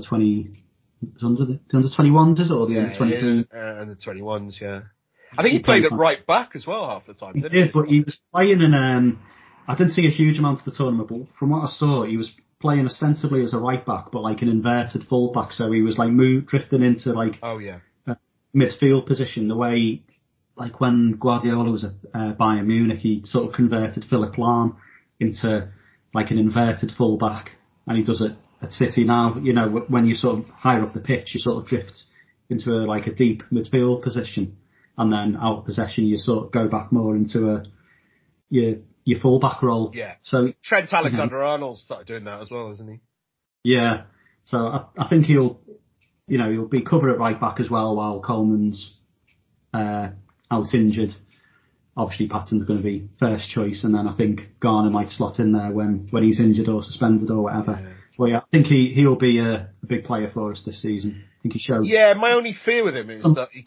21s, is it? Or the under 23s? Under 21s, yeah. I think he played at right back as well half the time, didn't he? But he was playing in I didn't see a huge amount of the tournament, but from what I saw, he was playing ostensibly as a right back, but like an inverted full back. So he was like drifting into like Oh yeah. a midfield position. The way, like when Guardiola was at Bayern Munich, he sort of converted Philipp Lahm into like an inverted full back, and he does it at City now. You know, when you sort of higher up the pitch, you sort of drift into like a deep midfield position, and then out of possession, you sort of go back more into your full back role. Yeah. So Trent Alexander-Arnold started doing that as well, hasn't he? yeah. So I think he'll be covered at right back as well while Coleman's out injured. Obviously, Patton's going to be first choice, and then I think Garner might slot in there when he's injured or suspended or whatever. Yeah. Well, yeah, I think he'll be a big player for us this season. I think he showed. Yeah, my only fear with him is that he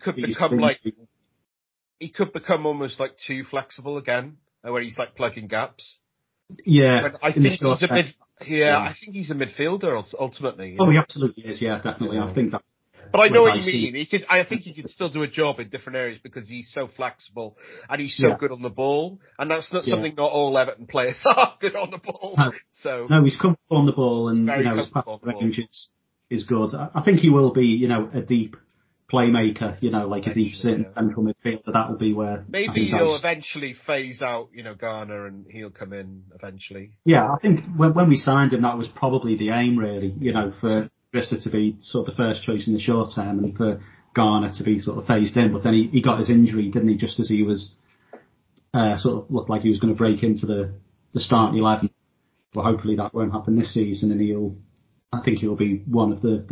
could become almost like too flexible again, where he's like plugging gaps. Yeah, But I think he's a midfielder ultimately. Oh, he absolutely is. Yeah, definitely. Yeah. I think that. But I know what you mean. I think he could still do a job in different areas because he's so flexible and he's so good on the ball. And that's not something not all Everton players are good on the ball. No, he's comfortable on the ball, and his pass range is good. I think he will be, a deep playmaker, like a deep central midfielder. That will be where maybe he'll eventually phase out, Garner, and he'll come in eventually. Yeah, I think when we signed him, that was probably the aim, really. For Vista to be sort of the first choice in the short term, and for Garner to be sort of phased in. But then he got his injury, didn't he? Just as he was sort of looked like he was going to break into the starting 11. But hopefully that won't happen this season, and I think he'll be one of the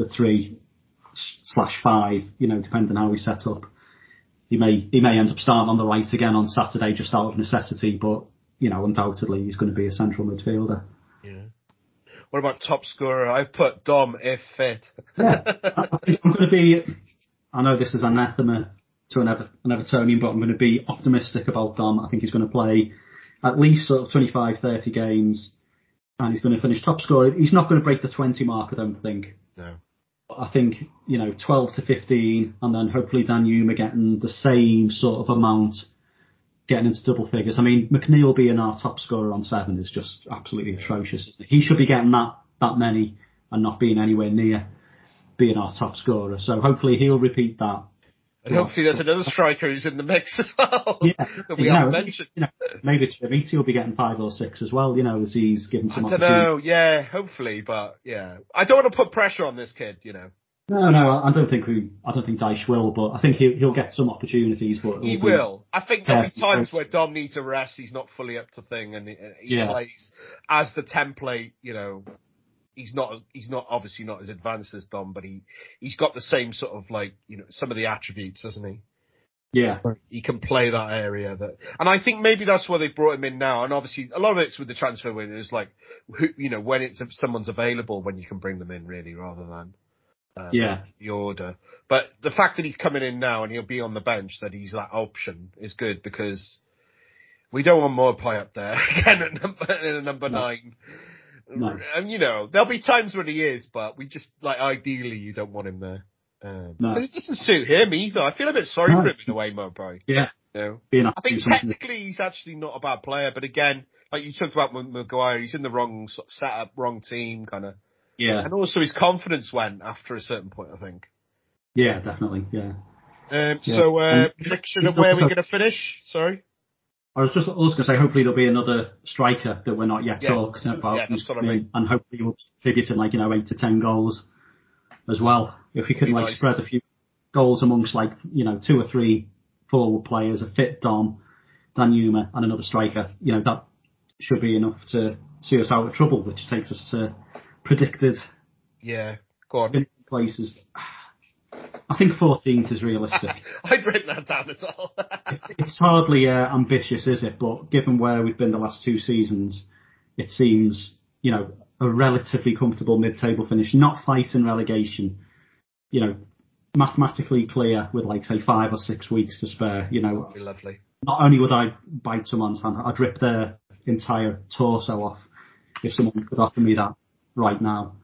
3/5, depending on how we set up. He may end up starting on the right again on Saturday just out of necessity, but undoubtedly he's going to be a central midfielder. Yeah. What about top scorer? I put Dom if fit. Yeah, I think I'm going to be. I know this is anathema to an Evertonian, but I'm going to be optimistic about Dom. I think he's going to play at least sort of 25, 30 games, and he's going to finish top scorer. He's not going to break the 20 mark, I don't think. No. I think 12 to 15, and then hopefully Danjuma getting the same sort of amount, getting into double figures. I mean, McNeil being our top scorer on 7 is just absolutely atrocious. He should be getting that many and not being anywhere near being our top scorer. So hopefully he'll repeat that. And hopefully there's another striker who's in the mix as well. Yeah, that we haven't mentioned. Maybe Chaviti will be getting 5 or 6 as well, as he's given some opportunity. I don't know, yeah, hopefully, but yeah. I don't want to put pressure on this kid, No, I don't think Dyche will, but I think he'll get some opportunities. But he will. I think there'll be times where Dom needs a rest. He's not fully up to thing, and he plays as the template. He's not obviously not as advanced as Dom, but he's got the same sort of some of the attributes, doesn't he? Yeah, he can play that area and I think maybe that's why they brought him in now. And obviously a lot of it's with the transfer window is when someone's available, when you can bring them in, really, rather than. The order. But the fact that he's coming in now and he'll be on the bench, that he's that option, is good, because we don't want Maupay up there again in a number 9. No. And there'll be times when he is, but we just ideally you don't want him there. Because it doesn't suit him either. I feel a bit sorry for him in a way, Maupay. Yeah. I think technically he's actually not a bad player, but again, like you talked about Maguire, he's in the wrong sort of setup, wrong team, kind of. Yeah. And also his confidence went after a certain point, I think. Yeah, definitely, yeah. So, prediction of where we're going to finish? Sorry? I was just going to say, hopefully there'll be another striker that we're not yet talking about. Yeah, that's what I mean. And hopefully we'll contribute to 8 to 10 goals as well. If we can spread a few goals amongst 2 or 3 forward players, a fit Dom, Danjuma and another striker, that should be enough to see us out of trouble, which takes us to predicted go on. places. I think 14th is realistic. I'd written that down as well. It's hardly ambitious, is it? But given where we've been the last 2 seasons, it seems, a relatively comfortable mid-table finish, not fighting relegation, mathematically clear with say 5 or 6 weeks to spare, That'd be lovely. Not only would I bite someone's hand, I'd rip their entire torso off if someone could offer me that right now.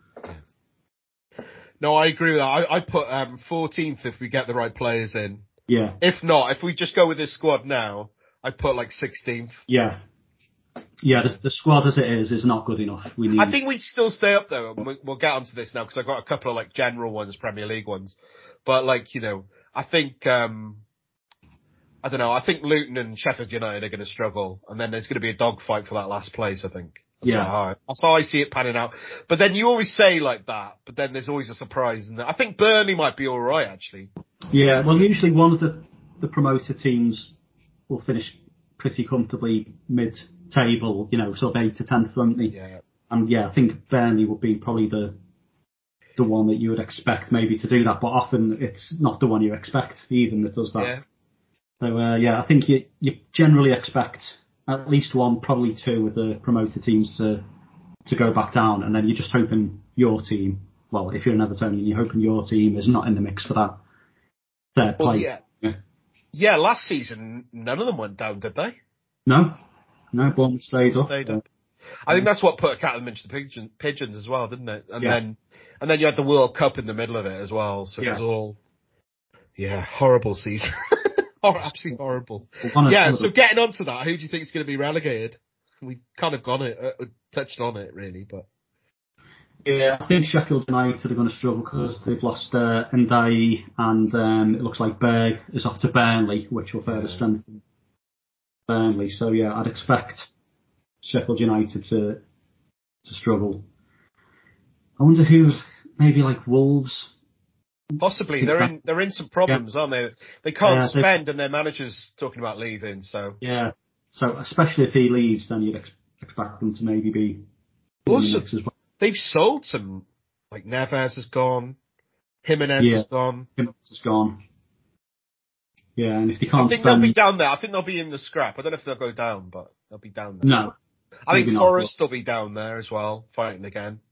No, I agree with that. I put 14th if we get the right players in. Yeah. If not, if we just go with this squad now, I put 16th. Yeah. Yeah, the squad as it is not good enough. I think we'd still stay up though. And we'll get onto this now because I've got a couple of like general ones, Premier League ones. But like, you know, I think, I don't know, I think Luton and Sheffield United are going to struggle. And then there's going to be a dogfight for that last place, I think. That's how I see it panning out. But then you always say like that, but then there's always a surprise. And I think Burnley might be alright actually. Yeah, well usually one of the promoter teams will finish pretty comfortably mid-table, you know, sort of 8th to 10th, won't they? Yeah. And yeah, I think Burnley would be probably the one that you would expect maybe to do that, but often it's not the one you expect even that does that. Yeah. So yeah, I think you generally expect at least one, probably two of the promoter teams to go back down, and then you're just hoping your team, well, if you're an Evertonian, you're hoping your team is not in the mix for that third place. Yeah, last season, none of them went down, did they? No, Bournemouth stayed up. I think that's what put a cat amongst the pigeons as well, didn't it? And then you had the World Cup in the middle of it as well, so it was all, horrible season. Absolutely horrible. So getting onto that, who do you think is going to be relegated? We've kind of touched on it really, but. Yeah, I think Sheffield United are going to struggle because they've lost Ndiaye and it looks like Berg is off to Burnley, which will further strengthen Burnley. So yeah, I'd expect Sheffield United to struggle. I wonder who, maybe like Wolves. Possibly they're in some problems, aren't they? They can't spend, and their manager's talking about leaving. So yeah, so especially if he leaves, then you'd expect them to maybe be. Also, as well. They've sold some, like Neves has gone, Jimenez has gone. Jimenez has gone. Yeah, and if they can't, I think they'll be down there. I think they'll be in the scrap. I don't know if they'll go down, but they'll be down there. No, I think Forest will be down there as well, fighting again.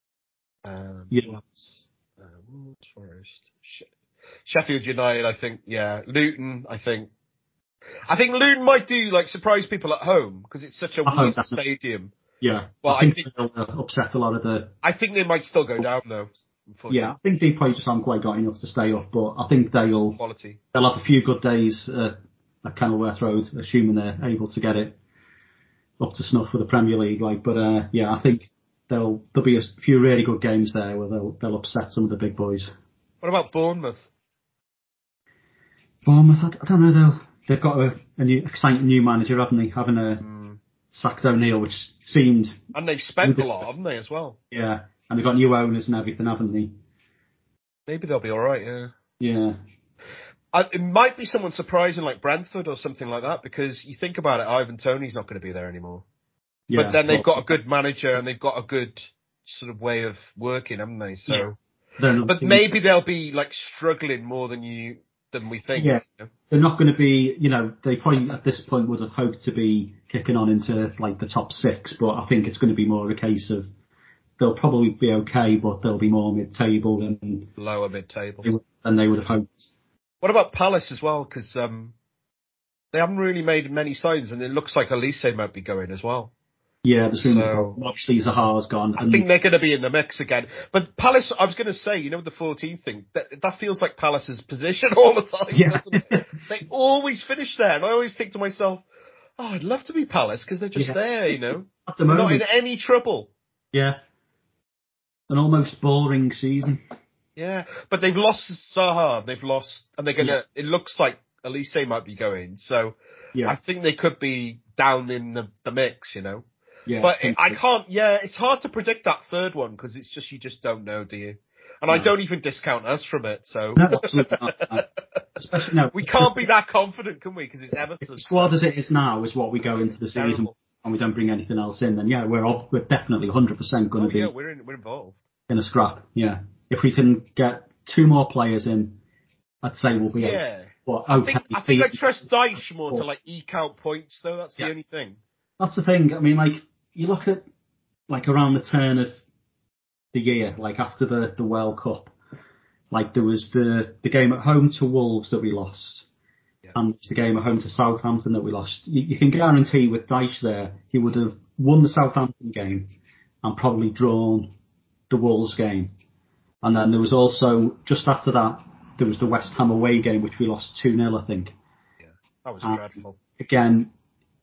Forest, Sheffield United. I think. Yeah, Luton. I think Luton might do like surprise people at home because it's such a weird stadium. Yeah, but I think they'll upset a lot of the. I think they might still go down though. Yeah, I think they probably just haven't quite got enough to stay up, but I think they'll have a few good days at Kenilworth Road, assuming they're able to get it up to snuff for the Premier League. I think there'll be a few really good games there where they'll upset some of the big boys. What about Bournemouth? I don't know. They've got a new exciting new manager, haven't they? Having sacked O'Neill, which seemed. And they've spent a lot, haven't they, as well? Yeah. And they've got new owners and everything, haven't they? Maybe they'll be alright, yeah. Yeah. It might be someone surprising like Brentford or something like that, because you think about it, Ivan Toney's not going to be there anymore. Yeah, but then they've got a good manager and they've got a good sort of way of working, haven't they? So, but maybe they'll be like struggling more than we think. Yeah. You know? They're not going to be, they probably at this point would have hoped to be kicking on into like the top 6, but I think it's going to be more of a case of they'll probably be okay, but they'll be more mid-table than lower mid-table than they would have hoped. What about Palace as well? Because they haven't really made many signs, and it looks like Elise might be going as well. Yeah, obviously Zaha's gone. I think they're going to be in the mix again. But Palace, I was going to say, the 14th thing, that feels like Palace's position all the time, doesn't it? They always finish there, and I always think to myself, I'd love to be Palace, because they're just there, At the they're moment, not in any trouble. Yeah. An almost boring season. Yeah, but they've lost Zaha, and they're going to, it looks like Elise might be going, so I think they could be down in the mix, Yeah, but I can't. Yeah, it's hard to predict that third one because it's just you just don't know, do you? And I don't even discount us from it. So no, absolutely not. Especially we can't be that confident, can we? Because it's Everton. The squad as it is now is what we go into the season, and we don't bring anything else in. Then we're definitely 100% going to be. Yeah, we're involved in a scrap. Yeah, if we can get 2 more players in, I'd say we'll be. Yeah, I think I trust Dyche more to like eke out points though. That's the only thing. That's the thing. I mean, like, you look at, like, around the turn of the year, like, after the World Cup, like, there was the game at home to Wolves that we lost, and the game at home to Southampton that we lost. You can guarantee with Dyche there, he would have won the Southampton game and probably drawn the Wolves game. And then there was also, just after that, there was the West Ham away game, which we lost 2-0, I think. Yeah, that was dreadful. Again,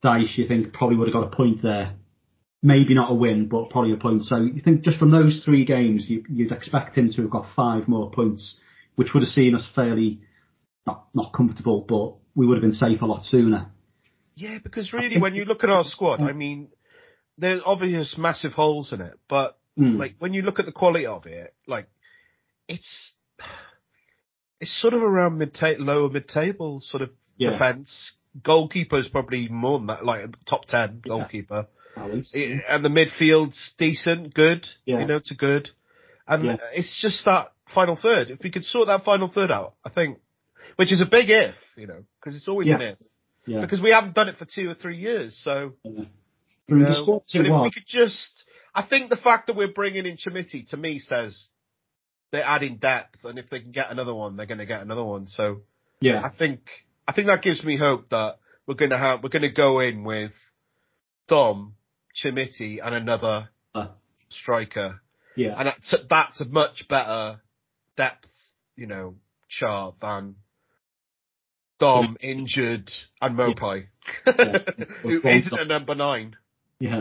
Dyche, you think probably would have got a point there. Maybe not a win, but probably a point. So you think just from those 3 games, you'd expect him to have got 5 more points, which would have seen us fairly, not comfortable, but we would have been safe a lot sooner. Yeah, because really, when you look at our squad, I mean, there's obvious massive holes in it, but like when you look at the quality of it, like it's sort of around lower mid-table sort of defence. Goalkeeper's probably more than that, like top 10 goalkeeper. And the midfield's decent, good, to good. And it's just that final third. If we could sort that final third out, I think, which is a big if, because it's always an if. Yeah. Because we haven't done it for 2 or 3 years, so. But if we could just, I think the fact that we're bringing in Chermiti, to me, says they're adding depth, and if they can get another one, they're going to get another one. So, I think that gives me hope that we're going to go in with Dom, Chermiti, and another striker. Yeah. And that's a much better depth, chart than Dom injured and Mopai, who isn't a number 9. Yeah.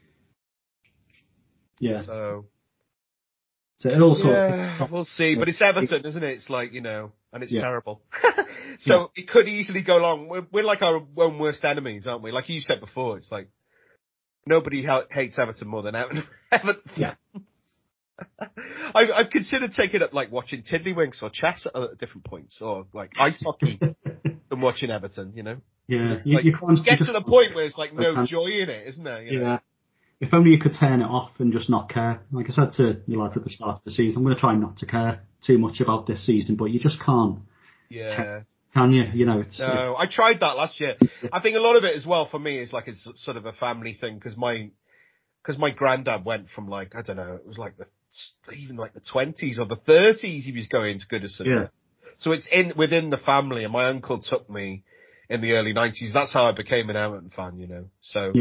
Yeah. So it also. We'll see. But it's Everton, isn't it? It's like, and it's terrible. So it could easily go long. We're like our own worst enemies, aren't we? Like you said before, it's like nobody hates Everton more than Everton. Yeah. I've considered taking up like watching Tiddlywinks or chess at different points, or like ice hockey than watching Everton, Yeah. It's like, you get to the point where it's like no joy in it, isn't there? Yeah. If only you could turn it off and just not care. Like I said to you lads at the start of the season, I'm going to try not to care too much about this season, but you just can't. Yeah. Can you? No, I tried that last year. I think a lot of it as well for me is like it's sort of a family thing because my granddad went from like, I don't know, it was like even like the 20s or the 30s he was going to Goodison. Yeah. So it's within the family, and my uncle took me in the early 90s. That's how I became an Everton fan, So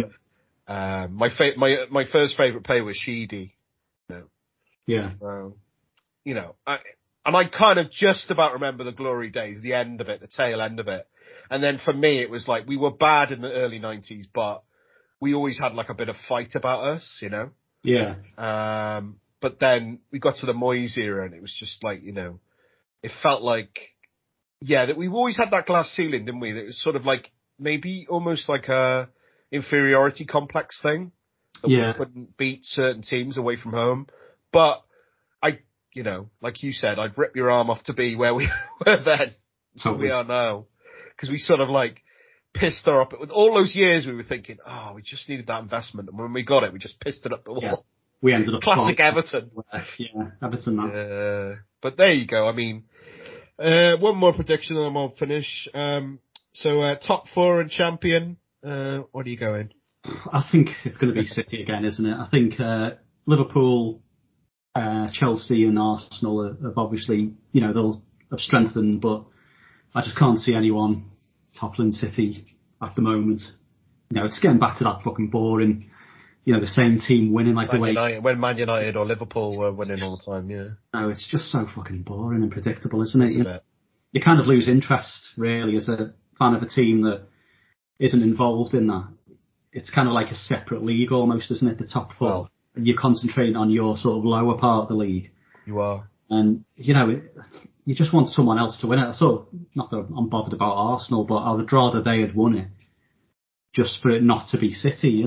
my first favourite player was Sheedy. Yeah. So, I kind of just about remember the glory days, the end of it, the tail end of it. And then for me, it was like we were bad in the early 90s, but we always had like a bit of fight about us, Yeah. But then we got to the Moyes era, and it was just like, it felt like, that we've always had that glass ceiling, didn't we? That was sort of like maybe almost like a inferiority complex thing. That we couldn't beat certain teams away from home. But like you said, I'd rip your arm off to be where we were then. So we are now. Because we sort of like pissed her up. With all those years we were thinking, we just needed that investment. And when we got it, we just pissed it up the wall. Yeah. We ended up classic Everton. Yeah, Everton. But there you go. I mean, one more prediction and then we'll finish. So top 4 and champion. What are you going? I think it's going to be City again, isn't it? I think Liverpool, Chelsea and Arsenal have obviously, they'll have strengthened, but I just can't see anyone toppling City at the moment. It's getting back to that fucking boring, the same team winning like the way... when Man United or Liverpool were winning all the time, No, it's just so fucking boring and predictable, isn't it? You kind of lose interest, really, as a fan of a team that isn't involved in that. It's kind of like a separate league almost, isn't it? The top 4. Well, and you're concentrating on your sort of lower part of the league. You are. And, you just want someone else to win it. So, not that I'm bothered about Arsenal, but I would rather they had won it just for it not to be City,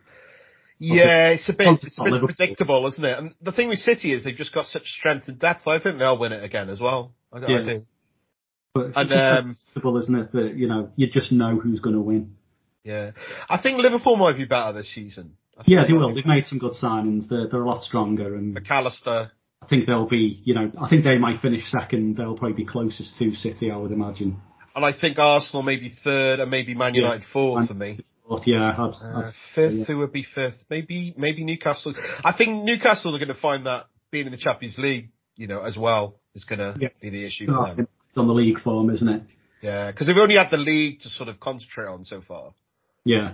Yeah, it's a bit predictable, isn't it? And the thing with City is they've just got such strength and depth. I think they'll win it again as well. I do. But it's predictable, isn't it? That, you just know who's going to win. Yeah. I think Liverpool might be better this season. Yeah, they will. They've made some good signings. They're a lot stronger. And McAllister. I think they'll be, I think they might finish second. They'll probably be closest to City, I would imagine. And I think Arsenal maybe third and maybe Man United fourth for me. Yeah. Fifth, who would be fifth? Maybe Newcastle. I think Newcastle are going to find that being in the Champions League, as well, is going to be the issue for them. It's on the league form, isn't it? Yeah, because they've only had the league to sort of concentrate on so far. Yeah.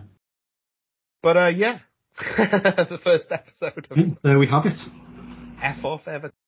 But, the first episode of... There we have it. F off Everton.